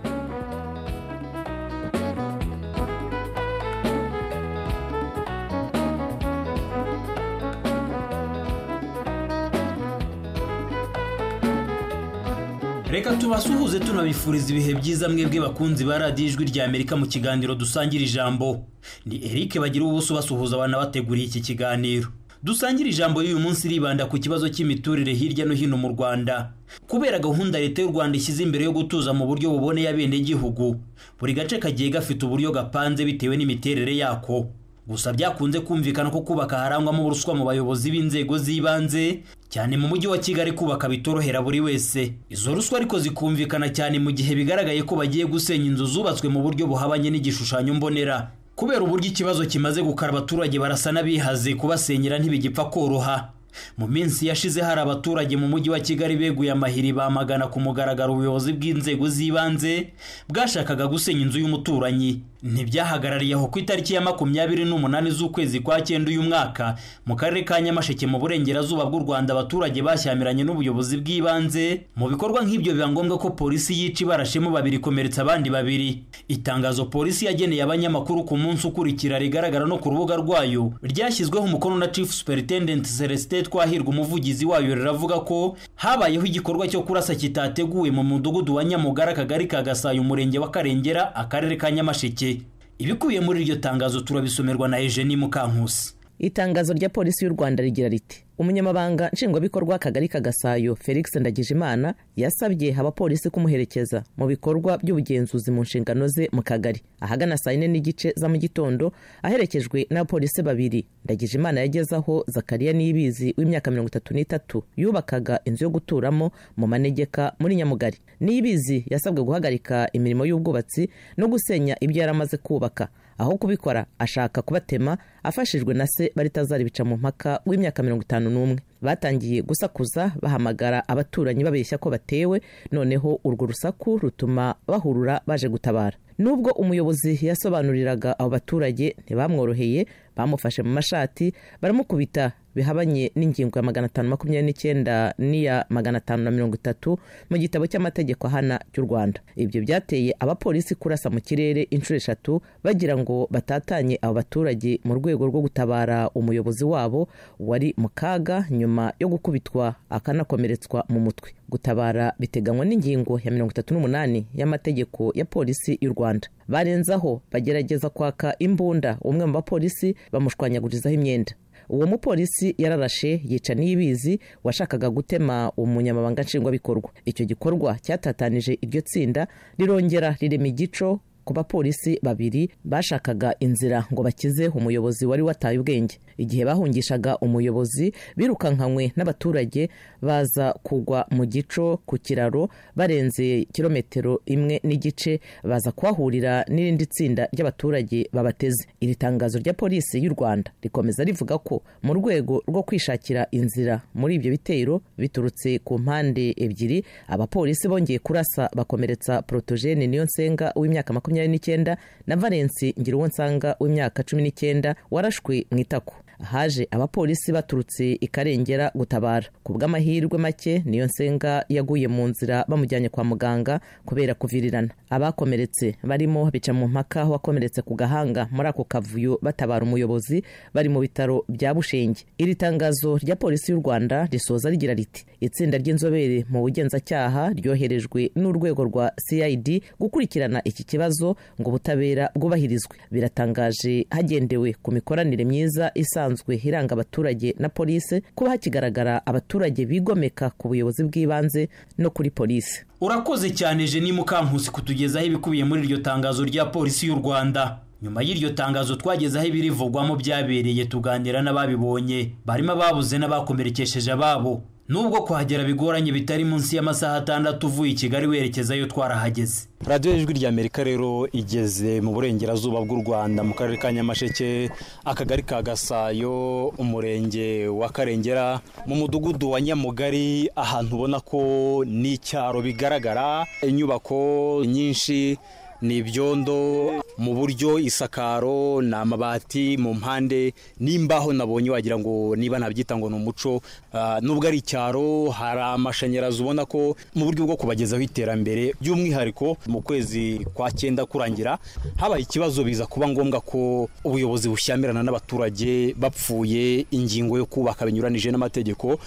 Reka tubasuhuze tunabifuriza ibihe byiza mwebwe bakunzi ba radiyo ijwi rya Amerika mu kiganiro dusangira ijambo. Ni Eric bagira ubuso basuhuza abana bateguriye iki kiganiro. Dusangira ijambo y'uyu munsi ribanda ku kibazo cy'imiturire hirya no hino mu Rwanda. Kubera gahunda leta y'u Rwanda ishyize imbere yo gutuza mu buryo buboneye abene gihugu, buri gace kagiye gafite uburyo gapanze bitewe n'imiterere yako. Gusa byakunze kumvikana ko kubaka harangwamo uruswa mu bayobozi b'inzego z'ibanze, cyane mu mujyi wa Kigali kubaka bitorohera buri wese. Izo ruswa ariko zikumvikana cyane mu gihe bigaragaye ko bagiye gusenya inzu zubatswe mu buryo buhabanye n'igishushanyo mbonera. Kubera uburyo ikibazo kimaze gukara, abaturage barasa n'abihaze kubasenyera ntibigipfa koroha. Mu minsi yashize hari abaturage mu mujyi wa Kigali beguye amahiri bamagana ku mugaragaro ubuyobozi bw'inzego z'ibanze bwashakaga gusenya inzu y'umuturanyi. Ntibyahagarariye aho ku itariki ya makumyabiri n'umunani z'ukwezi kwa cyenda uyu mwaka mu karere ka Nyamasheke mu burengerazuba bw'u Rwanda, abaturage bashyamiranye n'ubuyobozi bw'ibanze. Mu bikorwa nk'ibyo biba ngombwa ko polisi yica ibarashemo babiri komeretsa abandi babiri. Itangazo polisi yageneye abanyamakuru ku munsi ukurikira rigaragara no ku rubuga rwayo ryashyizweho umukono na Chief Superintendent Celestin Twahirwa umuvugizi wayo, riravuga ko habayeho igikorwa cyo kurasa kitateguwe mu mudugudu wa Nyamugara, akagari ka Gasayo, umurenge wa Karengera, akarere ka Nyamasheke. Ibikubiye muri iryo tangazo turabisomerwa na Eugenie Mukankusi. Itangazo rya polisi y'u Rwanda rigira riti: umunyamabanga nshingwabikorwa akagari ka Gasayo Felix Ndagijimana yasabye abapolisi kumuherekeza mu bikorwa by'ubugenzuzi mu nshingano ze mu kagari ahagana saa yine n'igice za mu gitondo, aherekejwe n'abapolisi babiri. Ndagijimana yagezaho Zakaria Niyibizi w'imyaka mirongo itatu n'itatu yubakaga inzu yo guturamo mu manegeka muri Nyamugari. Niyibizi yasabwe guhagarika imirimo y'ubwubatsi no gusenya ibyo yaramaze kubaka. Aho kubikora ashaka kubatema afashijwe na se Baritazari bica mu mpaka w'imyaka mirongo itanu n'umwe. Batangiye gusakuza bahamagara abaturanyi babeshya ko batewe, noneho urwo rusaku rutuma bahurura baje gutabara. Nubwo umuyobozi yasobanuriraga abo baturage ntibamworoheye, bamufashe mu mashati baramukubita bihabanye n'ingingo ya magana atanu makumyabiri n'icyenda n'iya magana atanu na mirongo itatu mu gitabo cy'amategeko ahana cy'u Rwanda. Ibyo byateye abapolisi kurasa mu kirere inshuro eshatu bagira ngo batatanye abo baturage mu rwego rwo gutabara umuyobozi wabo wari mu kaga nyuma yo gukubitwa akanakomeretswa mu mutwe. Gutabara biteganywa n'ingingo ya mirongo itatu n'umunani y'amategeko ya polisi y'u Rwanda. Barenzaho bagerageza kwaka imbunda umwe mu bapolisi bamushwanyagurizaho imyenda. Uwo mupolisi yararashe yica Niyibizi washakaga gutema umunyamabanga nshingwabikorwa. Icyo gikorwa cyatatanije iryo tsinda, rirongera rirema igico ku bapolisi babiri bashakaga inzira ngo bakize umuyobozi wari wataye ubwenge. Igihe bahungishaga umuyobozi, birukankanywe n'abaturage baza kugwa mu gico ku kiraro barenze kilometero imwe n'igice, baza kuhahurira n'irindi tsinda ry'abaturage babateze. Iri tangazo rya polisi y'u Rwanda rikomeza rivuga ko mu rwego rwo kwishakira inzira muri ibyo bitero biturutse ku mpande ebyiri, abapolisi bongeye kurasa bakomeretsa Protogene Niyonsenga w'imyaka makumyabiri n'icyenda na Valence Ngiruwonsanga w'imyaka cumi n'icyenda warashwe mu itako. Haje abapolisi baturutse ikarengera gutabara. Ku bw'amahirwe make Niyonsenga yaguye mu nzira bamujyanye kwa muganga kubera kuvirirana. Abakomeretse barimo bica mu mpaka wakomeretse ku gahanga muri ako kavuyo batabara umuyobozi bari mu bitaro bya Bushenge. Iri tangazo rya polisi y'u Rwanda risoza rigira riti: itsinda ry'inzobere mu bugenzacyaha ryoherejwe n'urwego rwa C I D gukurikirana iki kibazo ngo ubutabera bwubahirizwe. Biratangaje hagendewe ku mikoranire myiza isanzwe hiranga abaturage na polisi kuba hakigaragara abaturage bigomeka ku buyobozi bw'ibanze no kuri polisi. Urakoze cyane Eugenie Mukankusi kutugezaho ibikubiye muri iryo tangazo rya polisi y'u Rwanda. Nyuma y'iryo tangazo twagezaho ibirivugwamo byabereye, tuganira n'ababibonye barimo ababuze n'abakomerekesheje ababo. Nubwo kuhagera bigoranye bitari munsi y'amasaha atandatu uvuye i Kigali werekezayo twarahageze. Radio Ijwi rya Amerika rero igeze mu burengerazuba bw'u Rwanda mu karere ka Nyamasheke, akagari ka Gasayo, umurenge wa Karengera, mu mudugudu wa Nyamugari, ahantu ubona ko ni icyaro bigaragara, inyubako nyinshi ni ibyondo mu buryo isakaro ni amabati mu mpande n'imbaho nabonye wagira ngo niba nabyita ngo ni umuco nubwo ari icyaro hari amashanyarazi ubona ko mu buryo bwo kubagezaho iterambere by'umwihariko mu kwezi kwa cyenda kurangira habaye ikibazo biza kuba ngombwa ko ubuyobozi bushyamirana n'abaturage bapfuye ingingo yo kubaka binyuranije n'amategeko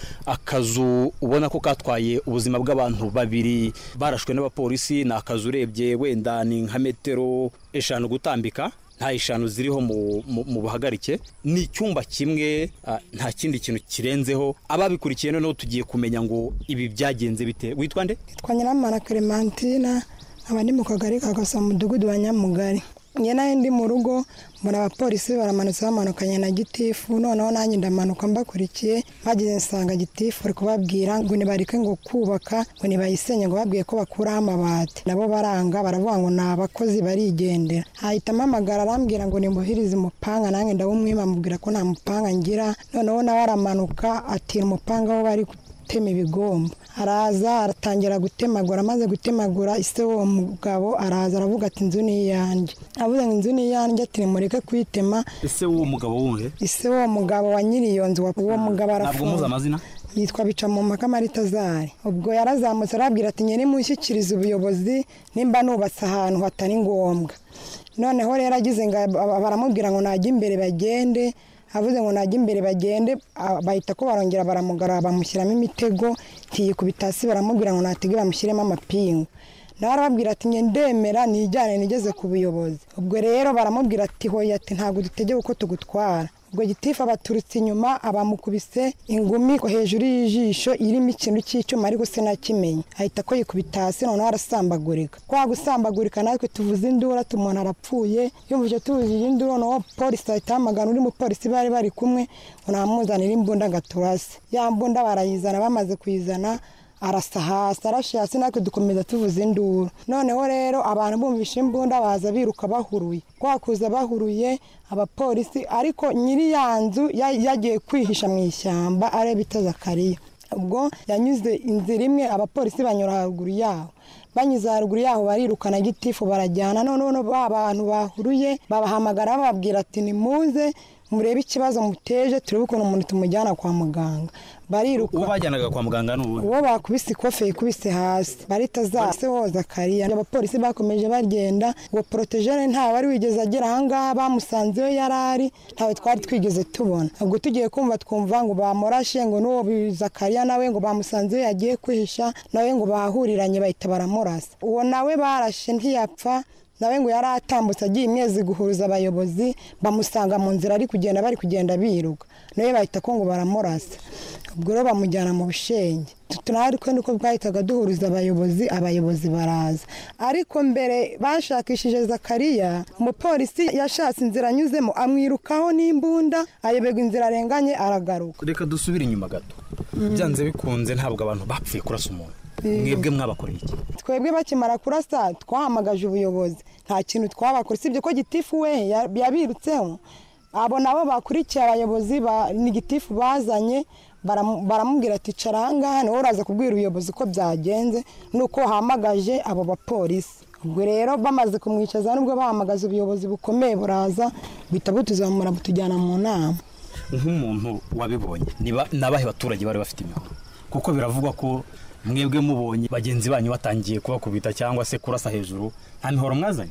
akazu ubona ko katwaye ubuzima bw'abantu babiri barashwe n'abapolisi ni akazu urebye wenda ni nka metero eshanu gutambika nta eshanu ziriho mu, mu, mu buhagarike ni icyumba kimwe uh, nta kindi kintu kirenzeho ababikurikiye noneho tugiye kumenya ngo ibi byagenze bite witwa nde twa Nyiramana Clementina abandi mu kagari kagasa mu mudugudu wa Nyamugari njye nayo ndi mu rugo mbona abapolisi baramanutse bamanukanye na gitifu noneho nanjye ndamanuka mbakurikiye bagize nsanga gitifu ari kubabwira ngo nibarike ngo kubaka ngo nibayisenye ngo babwiye ko bakuraho amabati nabo baranga baravuga ngo ni abakozi barigendera hahita amamagara arambwira ngo nimuhirize umupanga nanjye ndawumwima mubwira ko nta mupanga ngira noneho nawe aramanuka atira umupanga aho bari gutema ibigomba araza aratangira gutemagura amaze gutemagura ise uwo mugabo araza aravuga ati inzu ni iyanjye avuze ngo inzu ni iyanjye ati nimureke kuyitema ise uwo mugabo wuhe ise uwo mugabo wa nyiri iyo nzu uwo mugabo arafunga ntabwo muzi amazina yitwa bica mu Makaritazari ubwo yarazamutse arabwira ati nyene mushyikiriza ubuyobozi nimba nubatse ahantu hatari ngombwa noneho rero agize ngo baramubwira ngo najye imbere bagende avuze ngo najye imbere bagende bahita ko barongera baramugara bamushyiramo imitego tiyikubita hasi baramubwira ngo natege bamushyiremo amapingu nawe arababwira ati ndemera nijyane nigeze ku buyobozi ubwo rero baramubwira ati hoya ati ntabwo dutegeye uko tugutwara ubwo gitifu abaturutse inyuma abamukubise ingumi hejuru y'ijisho irimo ikintu cy'icyuma ariko se nakimenye ahita ko yikubita hasi noneho arasambagurika kwa gusambagurika natwe tuvuze indura tumuntu arapfuye yumvise tuvuje indura noneho polisi ahita hamagana uri mu polisi bari bari kumwe unamuzanira imbunda gaturase ya mbunda barayizana bamaze kuyizana arasa hasi arashe hasi natwe dukomeza tuvuze induru noneho rero abantu bumvisha imbunda baza biruka bahuruye kwakuza bahuruye abapolisi ariko nyiri yanzu yagiye kwihisha mu ishyamba areba itazakariya ubwo yanyuze inzira imwe abapolisi banyura haruguru yaho banyuze haruguru yaho barirukana gitifu barajyana noneho ba bantu bahuruye babahamagara bababwira ati nimuze murebe ikibazo muteje turebe ukuntu umuntu tumujyana kwa muganga bariruka uwo bajyanaga kwa muganga n'uwo uwo bakubise ikofe ikubise hasi barita zase woza kariya abapolisi bakomeje bagenda ngo protégere nta wari wigeze agera ahangaha bamusanzeyo yarari ntawe twari twigeze tubona ubwo tugiye kumva twumva ngo bamurashe ngo n'uwo Zakariya nawe ngo bamusanzeyo yagiye kwihisha nawe ngo bahuriranye bahita baramurasa uwo nawe barashe ntiyapfa nawe ngo yari atambutse agiye imyezi guhuruza abayobozi bamusanga mu nzira ari kugenda bari kugenda biruka nawe bahita ko ngo baramurasa ubwo rero bamujyana mu Bushenge tunari ko niko bwahitaga duhuruza abayobozi abayobozi baraza ariko mbere bashakishije Zakariya umupolisi yashatse inzira anyuzemo amwirukaho n'imbunda ayobega inzira arenganye aragaruka reka dusubire inyuma gato byanze bikunze ntabwo abantu bapfuye kurasa umuntu mwebwe mwabakoreye iki twebwe bakimara kurasa twahamagaje ubuyobozi nta kintu twabakora sibyo ko gitifu we yabirutseho abo nabo bakurikiye abayobozi ba ni gitifu bazanye baramubwira ati cara ahangaha niho uraza kubwira ubuyobozi ko byagenze nuko hamagaje abo bapolisi ubwo rero bamaze kumwicaza nubwo bahamagaza ubuyobozi bukomeye buraza bita butuzamura butujyana mu nama nk'umuntu wabibonye niba nabahe baturage bari bafite imihoro kuko biravugwa ko mwebwe mubonye bagenzi banyu batangiye kubakubita cyangwa se kurasa hejuru nta mihoro mwazanye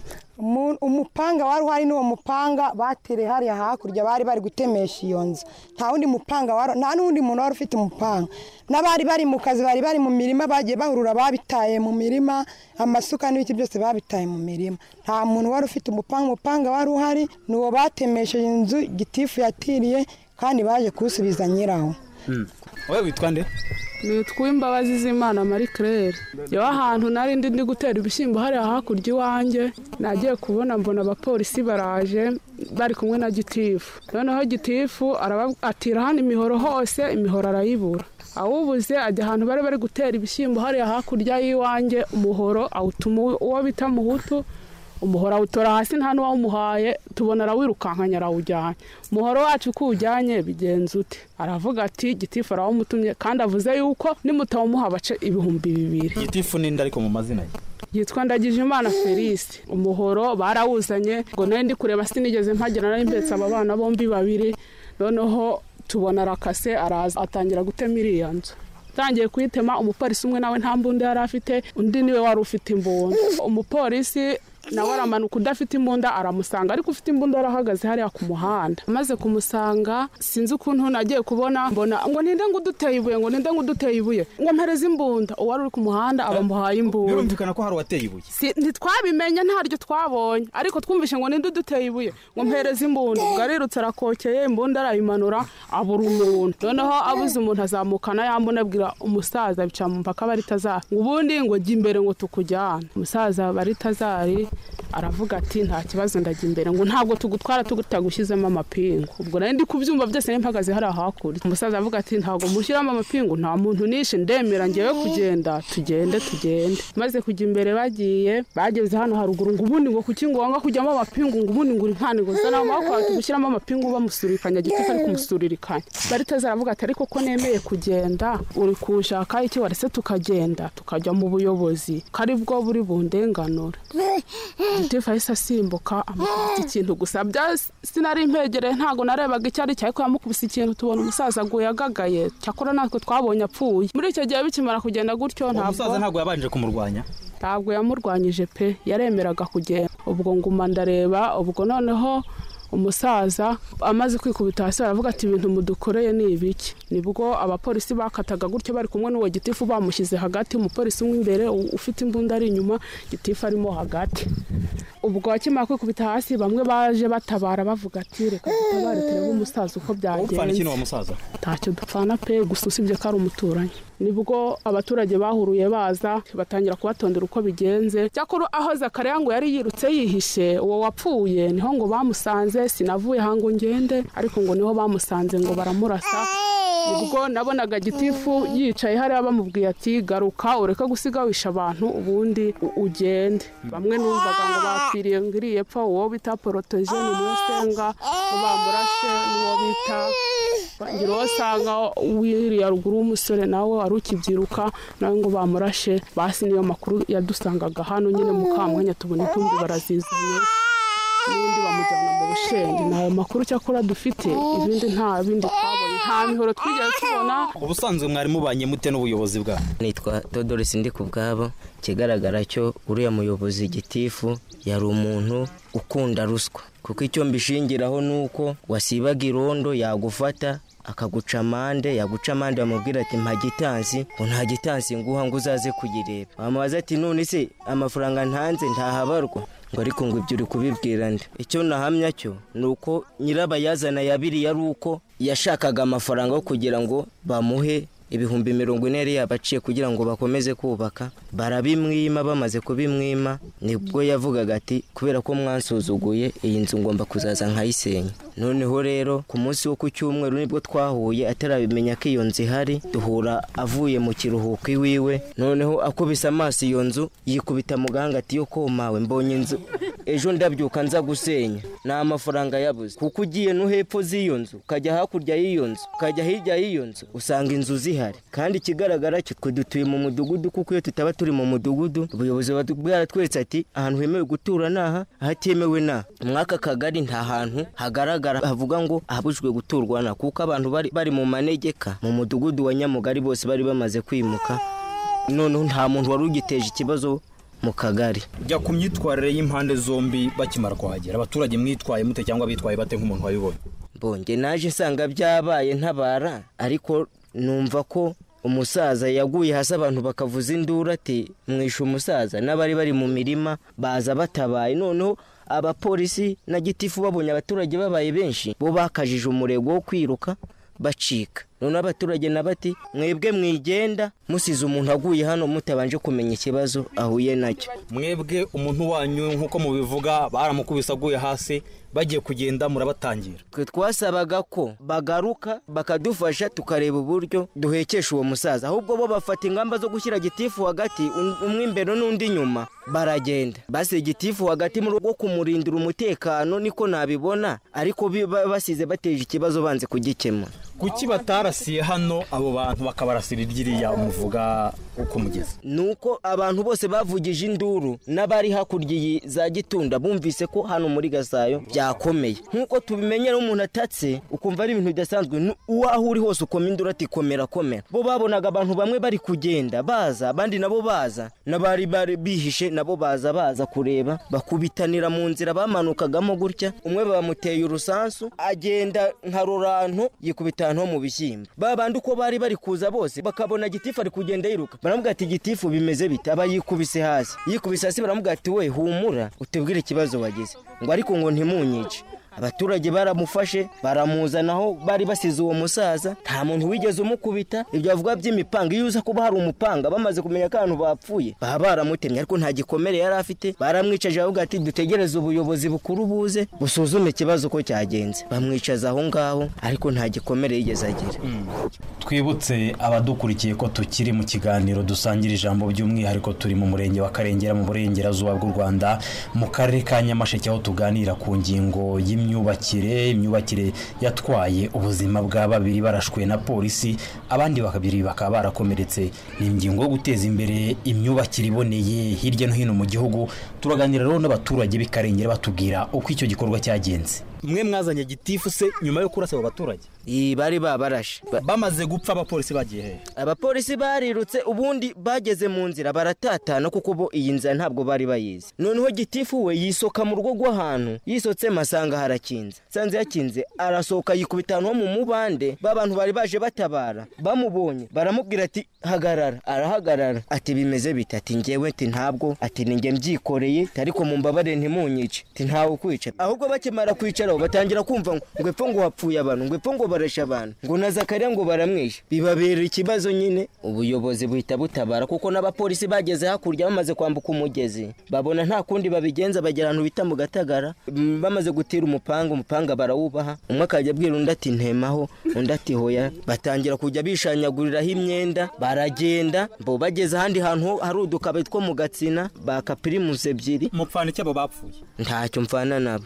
umupanga wari uhari n'uwo mupanga batere hariya hakurya bari bari gutemesha iyo nzu nta wundi mupanga wari nta n'undi muntu wari ufite umupanga n'abari bari mu kazi bari bari mu mirima bagiye bahurura babitaye mu mirima amasuka n'ibiti byose babitaye mu mirima nta muntu wari ufite umupanga umupanga wari uhari n'uwo batemesheje inzu gitifu yatiriye kandi baje kuwusubiza nyirawo wowe witwa nde nitwa Imbabazi z'Imana Marie Claire yo ahantu nari ndi ndi gutera ibishyimbo hariya hakurya iwanjye nagiye kubona mbona abapolisi baraje bari kumwe na gitifu noneho gitifu atira hano imihoro hose imihoro arayibura awubuze ajya ahantu bari bari gutera ibishyimbo hariya hakurya y'iwanjye umuhoro awutuma uwo bita muhutu umuhoro awutora hasi nta n'uwawumuhaye tubona arawirukankanya arawujyanye umuhoro wacu ko ujyanye bigenze ute aravuga ati gitifu arawumutumye kandi avuze yuko nimutawumuha bace ibihumbi bibiri gitifu ninde ariko mu mazina ye yitwa Ndagijimana Felisi. Umuhoro barawuzanye ngo nayo ndi kureba sinigeze mpagera nari mbetse aba bana bombi babiri, noneho tubona rakase araza atangira gutema iriya nzu. Tangiye kuyitema, umupolisi umwe nawe nta mbunda yari afite, undi niwe wari ufite imbunda. Umupolisi nawe aramanuka udafite imbunda aramusanga, ariko ufite imbunda arahagaze hariya ku muhanda. Amaze kumusanga sinzi ukuntu nagiye kubona, mbona ngo ninde ngo uduteye ibuye, ngo ninde ngo uduteye ibuye, ngo mpereze imbunda. Uwari uri ku muhanda abamuhaye imbunda. Birumvikana ko hari wateye ibuye. Si ntitwabimenye, ntaryo twabonye, ariko twumvishe ngo ninde uduteye ibuye, ngo mpereze imbunda. Bwarirutse arakokeye imbunda arayimanura abura umuntu. Noneho abuze umuntu azamukana yambona abwira umusaza bica mu mpaka baritaza. Ubundi ngo jya imbere ngo tukujyana. Umusaza baritazari aravuga ati nta kibazo ndajya imbere, ngo ntabwo tugutwara tugutagushyizemo amapingu. Ubwo nari ndi kubyumva byose n'impagaze hari ahakuri. Umusaza avuga ati ntabwo mushyiramo amapingu, nta muntu nishe, ndemera ngewe kugenda, tugende tugende. Maze kujya imbere bagiye, bageze hano haruguru ngo ubundi ngo kuki ngo wanga kujyamo amapingu, ngo ubundi ngo impane ngo zana amaboko tugushyiramo amapingu bamusurikanya giti ari kumusuririkanya. Baritaza aravuga ati ariko ko nemeye kugenda uri kushaka iki warese tukagenda tukajya mu buyobozi kari bwo buri bundenganura. Gitifu ahise asimbuka amukubita ikintu gusa, bya sinari impegereye ntago narebaga icyo ari cyo, ariko yamukubise ikintu tubona umusaza aguye agagaye, cyakora natwe twabonye apfuye. Muri icyo gihe bikimara kugenda gutyo, ntabwo umusaza ntabwo yabanje kumurwanya, ntabwo yamurwanyije pe, yaremeraga kugenda. Ubwo nguma ndareba, ubwo noneho umusaza amaze kwikubita hasi aravuga ati ibintu mudukoreye ni ibiki. Nibwo abapolisi bakataga gutyo bari kumwe n'uwo Gitifu bamushyize hagati, umupolisi umwe imbere ufite imbunda ari inyuma, Gitifu arimo hagati. Ubwo akimara kwikubita hasi bamwe baje batabara bavuga ati reka dutabare turebe umusaza uko byagenze. Upfana iki n'uwo musaza? Ntacyo dupfana pe, gusa usibye ko ari umuturanyi. Nibwo abaturage bahuruye baza batangira kubatondera uko bigenze. Cyakora aho Zakariya ngo yari yirutse yihishe uwo wapfuye, niho ngo bamusanze. Sinavuye hango ngende, ariko ngo niho bamusanze ngo baramurasa. Nibwo nabonaga Gitifu yicaye hariya bamubwiye ati garuka ureka gusiga wisha abantu ubundi ugende. Bamwe numvaga ngo bapfiriye ngiriye pfa, uwo bita Protege ni Musenga bamurashe, n'uwo bita ngiro wasanga wiriya ruguru umusore nawe arukibyiruka nawe ngo bamurashe. Basi niyo makuru yadusangaga hano nyine mu Kamwanya, tubona itumbi barazizanye n'undi bamujyana mu Bushenge. Nayo makuru cyakora dufite, ibindi nta bindi twabonye, nta mihoro twigeze tubona. Ubusanzwe mwari mubanye mute n'ubuyobozi bwa? Nitwa Todorisi ndi kubwabo. Kigaragara cyo uriya muyobozi Gitifu yari umuntu ukunda ruswa, kuko icyo mbishingiraho nuko wasibaga irondo yagufata akaguca amande, yaguca amande bamubwira ati mpa gitansi, ngo nta gitansi nguha ngo uzaze kuyireba. Bamubaza ati none se amafaranga ntanze ntahabarwa, ngo ariko ngo ibyo uri kubibwira nde? Icyo nahamya cyo nuko nyirabayazana yabiri yari uko yashakaga amafaranga yo kugira ngo bamuhe ibihumbi mirongo ine yari yabaciye kugira ngo bakomeze kubaka. Barabimwima, bamaze kubimwima nibwo yavugaga ati kubera ko mwansuzuguye iyi nzu ngomba kuzaza nkayisenya. Noneho rero ku munsi wo ku cyumweru nibwo twahuye, atarabimenya ko iyo nzu ihari. Duhura avuye mu kiruhuko iwiwe, noneho akubise amaso iyo nzu yikubita mu gahanga ati yo komawe mbonye inzu ejo ndabyuka nza gusenya, nta mafaranga yabuze. Kuko ugiye no hepfo z'iyo nzu ukajya hakurya y'iyo nzu ukajya hirya y'iyo nzu usanga inzu zihari. Kandi kigaragara cyo twe dutuye mu mudugudu, kuko iyo tutaba turi mu mudugudu ubuyobozi bwaratweretse ati ahantu hemewe gutura naha, ahatemewe na mwaka kagari nta hantu hagaragara havuga ngo ahabujwe guturwa na, kuko abantu bari bari mu manegeka mu mudugudu wa Nyamugari bose bari bamaze kwimuka. Noneho nta muntu wari ugiteje ikibazo mu kagari. Jya ku myitwarire y'impande zombi bakimara kuhagera, abaturage mwitwaye mute cyangwa bitwaye bate nk'umuntu wabibonye? Bonge naje nsanga byabaye ntabara, ariko numva ko umusaza yaguye hasi abantu bakavuza induru ati mwishe umusaza, n'abari bari mu mirima baza batabaye. Noneho abapolisi na Gitifu babonye abaturage babaye benshi, bo bakajije umurego wo kwiruka bacika. None abaturage nabati mwebwe mwigenda musize umuntu aguye hano mutabanje kumenya ikibazo ahuye nacyo. Mwebwe umuntu wanyu nkuko mubivuga baramukubisa aguye hasi, bagiye kugenda murabatangira. Twe twasabaga ko bagaruka bakadufasha tukareba uburyo duhekesha uwo musaza, ahubwo bo bafata ingamba zo gushyira Gitifu hagati, umwe imbere n'undi nyuma, baragenda base Gitifu hagati mu rwo kumurindira umutekano, niko nabibona. Ariko basize bateje ikibazo banze kugikemura. Kuki batara barasiye hano abo bantu bakabarasira iryiriya umuvuga uko mugeze nuko abantu bose bavugije induru n'abari hakurya za Gitunda bumvise ko hano muri Gasayo byakomeye nkuko tubimenyera umuntu atatse ukumva ari ibintu bidasanzwe uwaho uri hose ukoma induru ati komera komera bo babonaga abantu bamwe bari kugenda baza abandi nabo baza nabari bari bihishe nabo baza baza kureba bakubitanira mu nzira bamanukagamo gutya umwe bamuteye urusansu agenda nka Roranto yikubitanto mu bishyimbo babandi uko bari bari kuza bose bakabona Gitifu ari kugenda yiruka baramubwira ati Gitifu bimeze bita aba yikubise hasi yikubise hasi baramubwira ati we humura utebwire ikibazo wagize ngo ariko ngo ntimunyice abaturage baramufashe baramuzanaho bari basize uwo musaza nta muntu wigeze umukubita ibyo avuga by'imipanga iyo uza kuba hari umupanga bamaze kumenya kantu bapfuye baba baramutemye ariko nta gikomere yari afite baramwicaje avuga ati dutegereze ubuyobozi bukuru buze busuzume ikibazo ko cyagenze bamwicaza aho ngaho ariko nta gikomere yigeze agira twibutse abadukurikiye ko tukiri mu kiganiro dusangira ijambo by'umwihariko turi mu murenge wa Karengera mu burengerazuba bw'u Rwanda mu karere ka Nyamasheke aho tuganira ku ngingo y'imyubakire imyubakire yatwaye ubuzima bwa babiri barashwe na polisi abandi bakabiri bakaba barakomeretse ni ingingo yo guteza imbere imyubakire iboneye hirya no hino mu gihugu turaganira rero n'abaturage b'Ikarengera batubwira uko icyo gikorwa cyagenze mwe mwazanye Gitifu se nyuma yo kurasa abo baturage iyi bari babarashe bamaze gupfa abapolisi bagiye he abapolisi barirutse ubundi bageze mu nzira baratatana kuko bo iyi nzira ntabwo bari bayizi noneho Gitifu we yisoka mu rugo rw'ahantu yisotse masanga harakinze sanze yakinze arasoka yikubita no mu mubande babantu bari baje batabara bamubonye baramubwira ati hagarara arahagarara ati bimeze bita ati ngewe ati ntabwo ati ninge mbyikoreye ariko mu mbabare ntimunyice ati ntawe kwica ahubwo bakimara kwicara batangira kumva ngo epfo ngo wapfuye abantu ngo epfo ngo barasha abantu ngo na Zakariya ngo baramwisha bibabera ikibazo nyine ubuyobozi buhita butabara kuko n'abapolisi bageze hakurya bamaze kwambuka umugezi babona nta kundi babigenza bagera ahantu bita mu Gatagara bamaze gutira umupanga umupanga barawubaha umwe akajya abwira undi ati ntemaho undi ati hoya batangira kujya bishanyaguriraho imyenda baragenda bo bageze ahandi hantu hari udukaba two mu Gatsina baka Primus ebyiri mupfana cyabo bapfuye ntacyo mfana nabo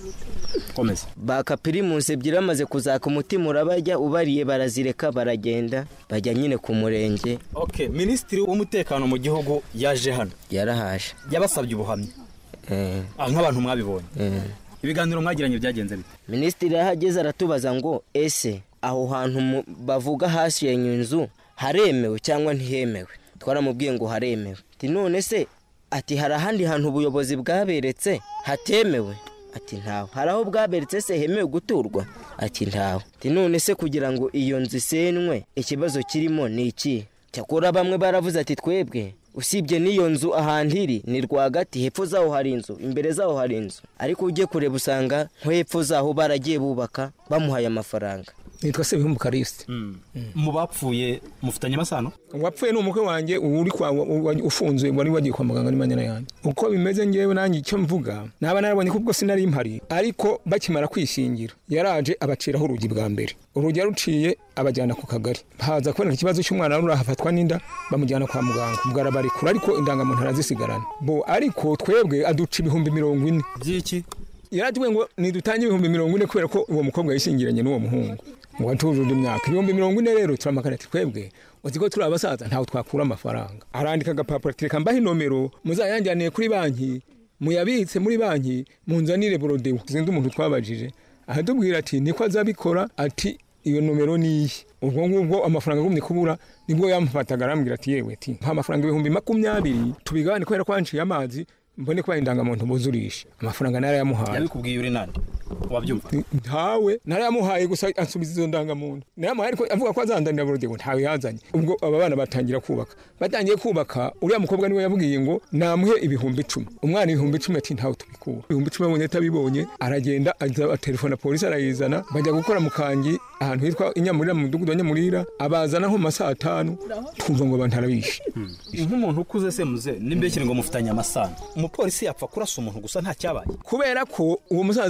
komeza baka Primus ebyiri amaze kuzaka umutima urabajya ubariye barazireka baragenda bajya nyine ku murenge okay ministri w'umutekano mu gihugu yaje hano yarahashe yabasabye ubuhamya eh nk'abantu mwabibonye eh ibiganiro mwagiranye byagenze bite ministri yahageze aratubaza ngo ese aho hantu bavuga hasi y'inzu haremewe cyangwa ntihemewe twaramubwiye ngo haremewe ati none se ati hari ahandi hantu ubuyobozi bwaberetse hatemewe ati ntawe haraho bwaberetse se hemewe guturwa ati ntawe ati none se kugira ngo iyo nzu isenwe ikibazo kirimo ni iki cyakora bamwe baravuze ati twebwe usibye n'iyo nzu ahandi iri ni rwagati hepfo zaho hari inzu imbere zaho hari inzu ariko ujye kureba usanga nko hepfo zaho baragiye bubaka bamuhaye amafaranga nitwa Sebihumbu Kariste mu bapfuye mufitanye amasano wapfuye n'umukwe wanjye uri kwa ufunzwe wari wagiye kwa muganga ni manyana yanjye uko bimeze ngewe nanjye icyo mvuga naba narabonye kubwo sinari impari ariko bakimara kwishingira yaraje abaciraho urugi bwa mbere urugi ruciye abajyana ku kagari haza kubona ikibazo cy'umwana rurahafatwa n'inda bamujyana kwa muganga bwarabari kuri ariko indangamuntu arazisigarana bo ariko twebwe aduca ibihumbi mirongo ine byiki yaratwe ngo nidutange ibihumbi mirongo ine kubera ko uwo mukobwa yishingiranye n'uwo muhungu ngo atujuje imyaka ibihumbi mirongo ine rero turamakana ati twebwe uzi ko turi abasaza ntawe twakura amafaranga arandika agapapuro ati reka mbahe nomero muzayanjyaniye kuri banki muyabitse muri banki munzanire borodewo zindi umuntu twabajije ahadubwira ati niko azabikora ati iyo nomero niyi ubwo ngubwo amafaranga agumye kubura nibwo yamufataga arambwira ati yewe ati nta mafaranga ibihumbi makumyabiri tubigabane kubera ko wanciye amazi mbone ko indangamuntu buzurisha amafaranga nara yamuhaye yabikubwiye uri nande wabyumva ntawe nara yamuhaye gusa ansubiza izo ndangamuntu naramuhaye ariko avuga ko azandanira borodewo ntawe yazanye ubwo aba bana batangira kubaka batangiye kubaka uriya mukobwa niwe yabwiye ngo namuhe ibihumbi icumi umwana ibihumbi icumi ati ntawe tubikura ibihumbi icumi abonye atabibonye aragenda aza telefona polisi arayizana bajya gukora mu kangi ahantu hitwa Inyamurira mu mudugudu wa Nyamurira abazana nko masaa atanu twumva ngo bantarabishe nk'umuntu ukuze se muze nimbekire ngo mufitanye amasano umupolisi yapfa kurasa umuntu gusa nta cyabaye kubera ko uwo musaza yaramaze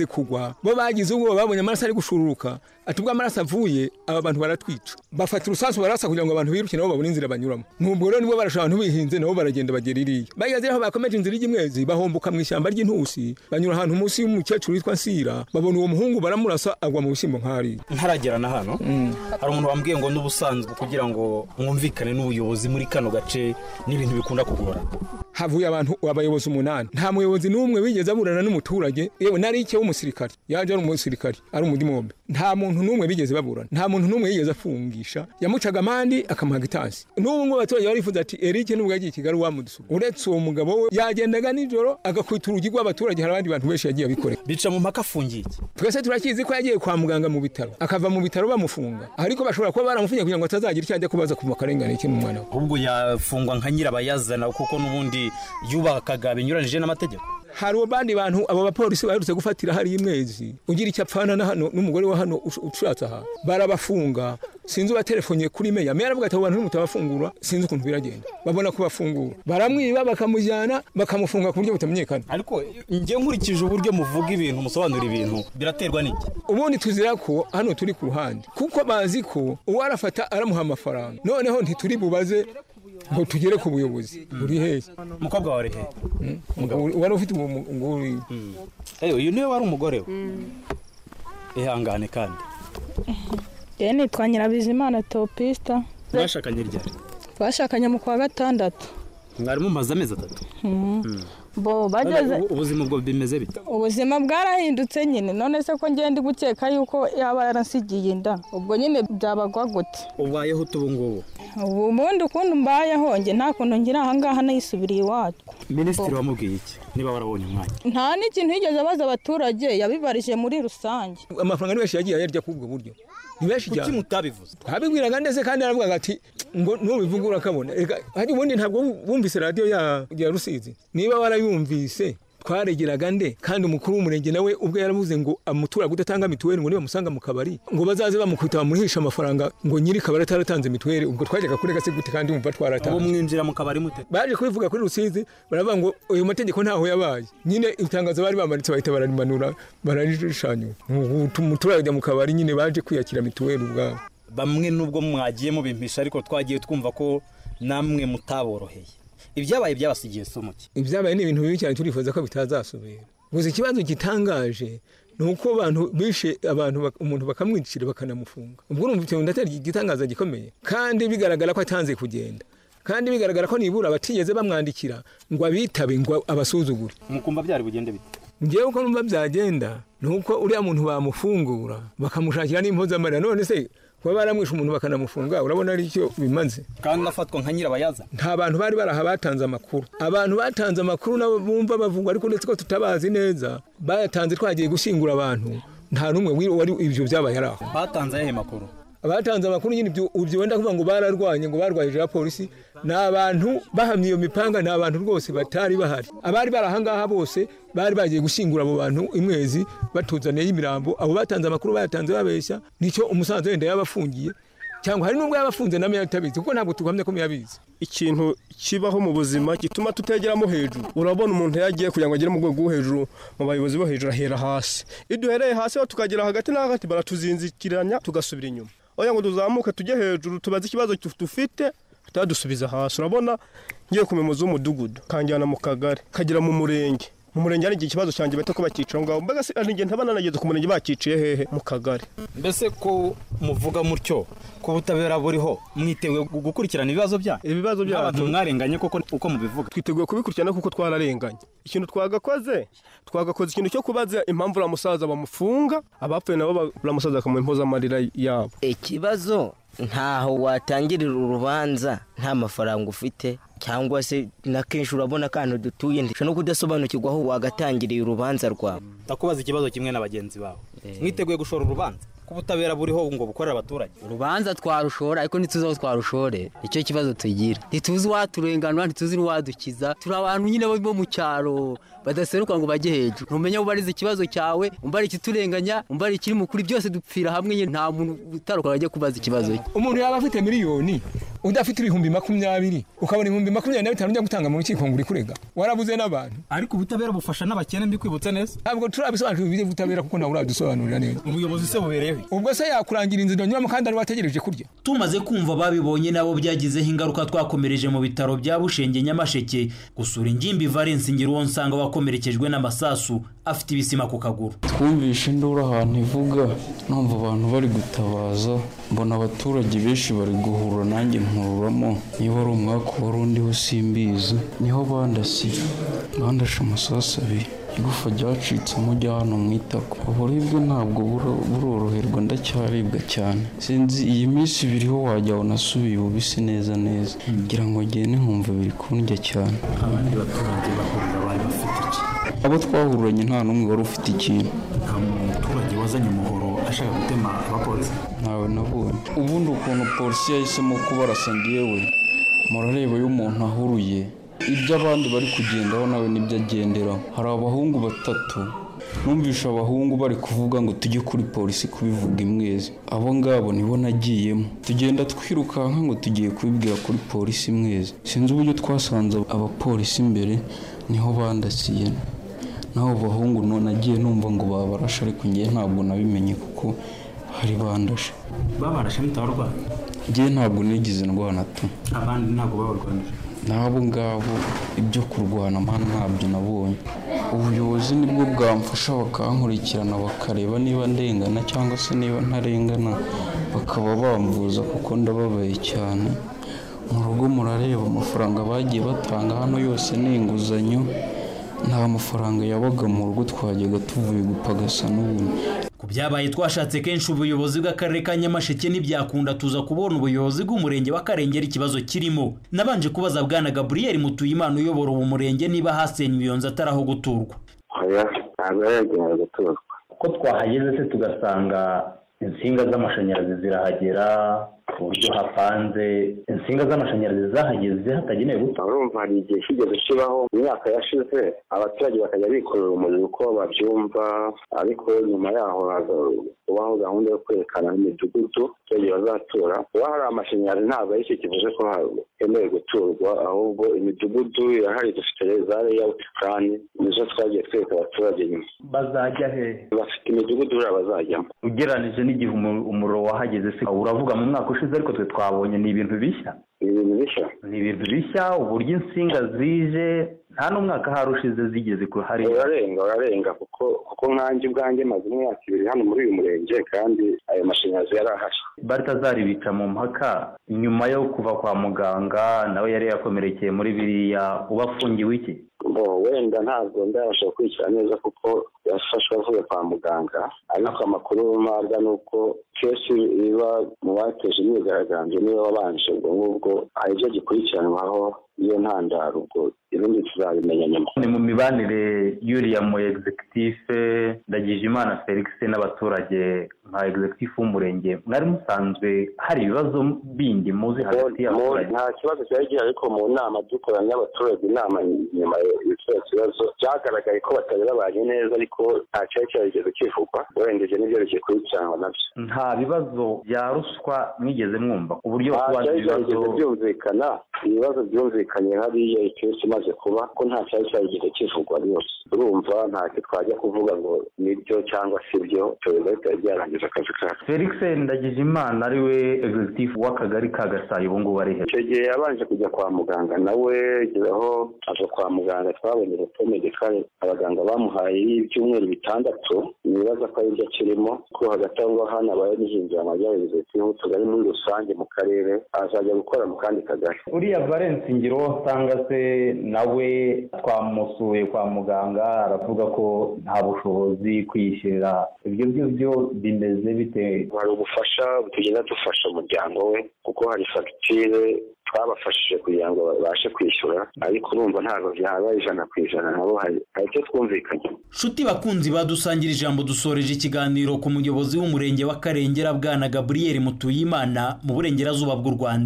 kugwa bo bagize ubwo babonye amaraso ari gushururuka atubwa amaraso avuye aba bantu baratwica bafata urusasu barasa kugira ngo abantu biruke nabo babone inzira banyuramo nubwo rero nibwo barashaka abantu bihinze nabo baragenda bagera iriya bageze aho bakomeje inzira y'imwezi bahomboka mu ishyamba ry'intusi banyura ahantu munsi y'umukecuru witwa Nsira babona uwo muhungu baramurasa agwa mu bishyimbo nk'ari ntaragera na hano hari umuntu wambwiye ngo n'ubusanzwe kugira ngo mwumvikane n'ubuyobozi muri kano gace n'ibintu bikunda kugora havuye abantu abayobozi umunani nta muyobozi n'umwe wigeze aburana n'umuturage yewe nari icyo w'umusirikare yaje ari umusirikare ari umudimombe nta muntu n'umwe bigeze baburana nta muntu n'umwe yigeze afungisha yamucaga amandi akamuha gitansi n'ubu ngo abaturage barifuza ati Eric nubwo yagiye Kigali wamudusura uretse uwo mugabo we yagendaga nijoro agakwita urugi rw'abaturage hari abandi bantu benshi yagiye abikorera bica mu mpaka afungiye twese turakizi ko yagiye kwa muganga mu bitaro akava mu bitaro bamufunga ariko bashobora kuba baramufungiye kugira ngo atazagira icyo ajya kubaza ku makarengane y'iki n'umwana we ahubwo yafungwa nka nyirabayazana kuko n'ubundi yubakaga binyuranije n'amategeko hari abandi bantu abo bapolisi baherutse gufatira hari imwezi ugira icyo apfana na hano n'umugore wa hano ushatse aha barabafunga sinzi batelefonye kuri meya meya aravuga ati abo bantu mutabafungura sinzi ukuntu biragenda babona ko bafungura baramwiba bakamujyana bakamufunga ku buryo butamenyekana ariko nge nkurikije uburyo muvuga ibintu musobanura ibintu biraterwa n'iki ubundi tuzira ko hano turi ku ruhande kuko bazi ko uwo arafata aramuha amafaranga noneho ntituri bubaze ngo tugere ku buyobozi uri hehe umukobwa wawe hehe wari ufite umugore eh uyu niwe wari umugore we ihangane kandi ye nitwa Nyirabizimana Topista bashakanye ryari bashakanye mu kwa gatandatu mwari mumaze amezi atatu bo bageze ubuzima bwo bimeze bite ubuzima bwarahindutse nyine none se ko ngende gukeka yuko yaba yaransigiye inda ubwo nyine byabagwa gute ubayeho tubungubu ubu mundi ukundi mbayeho nge nta kuntu ngira aha ngaha nayisubiriye iwacu minisitiri wamubwiye iki niba warabonye umwanya nta n'ikintu yigeze abaza abaturage yabibarije muri rusange amafaranga ni benshi yagiye ayarya kubwo buryo ni benshi cyane kuki mutabivuze twabibwiraga ndetse kandi aravuga ati ngo nubivuga urakabona hari ubundi ntabwo bumvise radio ya ya Rusizi niba warayumvise twaregeraga nde kandi umukuru w'umurenge nawe ubwo yaravuze ngo amutura gudatanga mituweli ngo niba musanga mu kabari ngo bazaze bamukwita bamuhisha amafaranga ngo nyiri kabari ataratanze mituweli ubwo twajyaga kurega se gute kandi umva twaratanze ubu mwinjira mu kabari mute baje kubivuga kuri Rusizi baravuga ngo uyu mategeko ntaho yabaye nyine itangazo bari bamanitse bahita bararimanura bararishanyura umuturage mu kabari nyine baje kwiyakira mituweli ubwabo bamwe nubwo mwagiye mu bimpisha ariko twagiye twumva ko namwe mutaboroheye ibyabaye byabasigiye somuki ibyabaye ni ibintu bibi cyane turifuza ko bitazasubira gusa ikibazo gitangaje nuko abantu bishe abantu umuntu bakamwicira bakanamufunga ubwo urumva icyo ndatari igitangaza gikomeye kandi bigaragara ko atanze kugenda kandi bigaragara ko nibura batigeze bamwandikira ngo abitabe ngo abasuzugure mukumva byari bugende bite ngiye uko numva byagenda nuko uriya muntu bamufungura bakamushakira n'impozamarira none se kuba baramwisha umuntu bakanamufunga urabona ari cyo bimaze kandi nafatwa nka nyirabayaza nta bantu bari baraha batanze amakuru abantu batanze amakuru nabo bumva bavugwa ariko ndetse ko tutabazi neza bayatanze twagiye gushyingura abantu nta numwe wari ibyo byabaye araho batanze ahe makuru abatanze amakuru nyine ibyo ubyo wenda kuvuga ngo bararwanye ngo barwahije abapolisi n'abantu bahamye iyo mipanga n'abantu rwose batari bahari abari barahangaha bose bari bagiye gushyingura abo bantu imwezi batuzaniye imirambo abo batanze amakuru bayatanze babeshya nicyo umusanzu wenda yabafungiye cyangwa hari nubwo yabafunze name yatabizi kuko ntabwo tugamye ko yabizi ikintu kibaho mu buzima gituma tutegeramo hejuru urabona umuntu yagiye kugira ngo agere mu rwego rwo hejuru mu bayobozi bo hejuru ahera hasi iduhereye hasi tukagera hagati na hagati baratuzinzikiranya tugasubira inyuma oya ngo tuzamuke tujye hejuru tubaze ikibazo dufite tutadusubiza hasi urabona ngiye ku muyobozi w'umudugudu kanjyana mu kagari kagira mu murenge mu murenge ari ikibazo cyanjye bata ko bakica ngaho mbaga se ari ngenda bananageze ku murenge bakiciye hehe mu kagari mbese ko muvuga mutyo ko butabera buriho mwitewe gukurikirana ibibazo bya ibibazo byacu mwarenganye koko uko mubivuga twiteguye kubikurikirana kuko twararenganye ikintu twagakoze twagakoze ikintu cyo kubaza impamvu ramusaza bamufunga abapfuye nabo ramusaza akamuha impozamarira yabo ikibazo ntaho watangirira urubanza nta mafaranga ufite cyangwa se na kenshi urabona kandi dutuye ndetse no kudasobanukirwa aho wagatangiriye urubanza rwawe ndakubaza ikibazo kimwe n'abagenzi bawe mwiteguye gushora urubanza ko butabera buriho ngo bukorera abaturage urubanza twarushora ariko ntituzi aho twarushore icyo kibazo tugira ntituzi waturenganura ntituzi n'uwadukiza turi abantu nyine bo mu cyaro badaseruka ngo bajye hejuru ntumenya ubariza ikibazo cyawe umbari ikiturenganya umbari ikiri mukuri byose dupfira hamwe nyine nta muntu utaruka ajya kubaza ikibazo cye umuntu yaba afite miliyoni udafite ibihumbi makumyabiri ukabona ibihumbi makumyabiri na bitanu ujya gutanga mu rukiko ngo uri kurega warabuze n'abantu ariko ubutabera bufasha n'abakene mbikwibutse neza ntabwo turabisobanura ibyo ubutabera kuko nawe uradusobanurira neza ubuyobozi se bubereyeho ubwo se yakurangira inzira nyuma kandi ari wategereje kurya tumaze kumva babibonye nabo byagizeho ingaruka twakomereje mu bitaro bya Bushenge Nyamasheke gusura Ingimbi Valence Ngiruwo nsanga wakomerekejwe n'amasasu afite ibisima ku kaguru twumvishe induru ahantu ivuga numva abantu bari gutabaza mbona abaturage benshi bari guhura nanjye nkururamo niba ari umwaka wari undiho simbizi niho bandasiye bandashe amasasu abiri igufa ryacitse mujya hano mu itako uburibwe ntabwo buroroherwa ndacyaribwa cyane sinzi iyi minsi ibiriho wajya unasubiye ubisi neza neza ngira ngo ngende nkumva biri kundya cyane abandi baturage bahurira bari bafite iki abo twahuranye nta n'umwe wari ufite ikintu nta muturage wazanye umuhoro ashaka gutema abapolisi ntawe nabonye ubundi ukuntu polisi yahisemo kubarasa ngewe murareba iyo umuntu ahuruye ibyo abandi bari kugendaho nawe nibyo agenderaho hari abahungu batatu numvisha abahungu bari kuvuga ngo tujye kuri polisi kubivuga imwezi abo ngabo nibo nagiyemo tugenda twirukanka ngo tugiye kubibwira kuri polisi imwezi sinzi uburyo twasanze abapolisi imbere niho bandasiye naho bahungu none agiye numva ngo babarasha ariko ngiye ntabwo nabimenye kuko hari bandashe babarashe mutabarwa ngiye ntabwo nigize ndwana tu abandi ntabwo babarwanije nabo ngabo ibyo kurwana mana ntabyo nabonye ubuyobozi nibwo bwamfasha bakankurikirana bakareba niba ndengana cyangwa se niba ntarengana bakaba bamvuza kuko ndababaye cyane mu rugo murareba amafaranga bagiye batanga hano yose ni inguzanyo nta mafaranga yabaga mu rugo twajyaga tuvuye gupagasa n'ubundi ku byabaye twashatse kenshi ubuyobozi bw'akarere ka Nyamasheke ntibyakunda tuza kubona ubuyobozi bw'umurenge wa Karengera ikibazo kirimo nabanje kubaza bwana Gabriel Mutuyimana uyobora uwo murenge niba hasenye imiyonzi ataraho guturwa oya ntabwo yagenewe guturwa ko twahageze se tugasanga insinga z'amashanyarazi zirahagera ku buryo hapanze insinga z'amashanyarazi zahageze hatagenewe guta urumva hari igihe kigeze kibaho mu myaka yashize abaturage bakajya bikorera umuriro uko babyumva ariko nyuma yaho ubaho gahunda yo kwerekana imidugudu abaturage bazatura kuba hari amashanyarazi ntabwo ari cyo kivuze ko hemewe guturwa ahubwo imidugudu irahari dufite za layout plan nizo twagiye twereka abaturage nyuma bazajya he bafite imidugudu uriya bazajyamo ugereranije n'igihe umuriro wahageze se uravuga mu mwaka ushize ariko twe twabonye ni ibintu bishya ni ibintu bishya ni ibintu bishya uburyo insinga zije nta n'umwaka harushize zigeze ko hari urarenga urarenga kuko kuko nkanjye ubwanjye maze imyaka ibiri hano muri uyu murenge kandi ayo mashanyarazi yari ahari Baltazar bica mu mpaka nyuma yo kuva kwa muganga nawe yari yakomerekeye muri biriya ubafungiwe iki bo wenda ntabwo ndabasha gukurikira neza kuko yafashwe avuye kwa muganga ariko amakuru mpabwa ni uko kesi iba mu bateje imyigaragambyo niyo wabanje ubwo ngubwo hari ibyo gikurikiranwaho iyo ntandaro ubwo ibindi tuzabimenya nyuma ni mu mibanire y'uriya mu executive Ndagijimana Felix n'abaturage nka executive w'umurenge mwari musanzwe hari ibibazo bindi muzi hagati y'abaturage nta kibazo cyari gihari ariko mu nama dukoranye n'abaturage inama nyuma y'icyo kibazo byagaragaye ko batari babanye neza ariko nta cyari cyarigeze kivugwa urengeje n'ibyo bikurikiranwa nabyo nta bibazo bya ruswa mwigeze mwumva uburyo kubaza ibibazo byumvikana ibibazo byumvikanye hariya icyose imaze kuba ko nta cyari cyarigeze kivugwa rwose urumva ntacyo twajya kuvuga ngo nibyo cyangwa si byo tuba byarangiza akazi kacu Felix Ndagijimana ari we executive w'akagari ka Gasayi ubu ngubu ari he icyo gihe yabanje kujya kwa muganga nawe aho aza kwa muganga twabonye retomede kandi abaganga bamuhaye ibyumweru bitandatu nibaza ko ari byo kirimo ko hagati aho hano abaye n'ihindura amajyaruguru executive tugari muri rusange mu karere azajya gukora mu kandi kagari uriya Valence Ngiro usanga se nawe twamusuye kwa muganga aravuga ko nta bushobozi kwiyishyurira ibyo byo byo bimeze bite hari ubufasha tugenda dufasha umuryango we kuko hari fagitire twabafashije kugira ngo babashe kwishyura ariko urumva ntabwo byaba ijana ku ijana nabo hari icyo twumvikanye nshuti bakunzi badusangira ijambo dusoreje ikiganiro ku muyobozi w'umurenge wa Karengera bwana Gabriel Mutuyimana mu burengerazuba bw'u Rwanda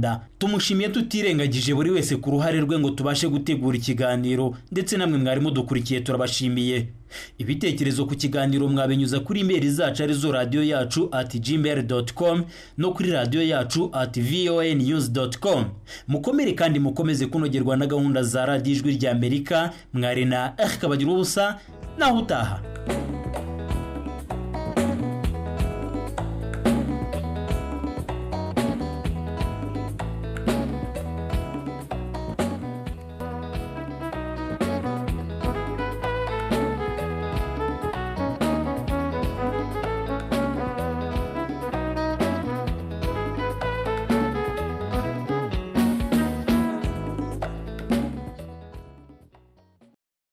tumushimiye tutirengagije buri wese ku ruhare rwe ngo tubashe gutegura ikiganiro, ndetse namwe mwarimu dukurikiye turabashimiye. Ibitekerezo ku kiganiro mwabinyuza kuri email zacu arizo radio yacu at gmail dot com no kuri radio yacu at voa news dot com. Mukomere kandi mukomeze kunogerwa na gahunda za Radio Ijwi ry'Amerika. Mwari na Eric Bagirubusa naho utaha.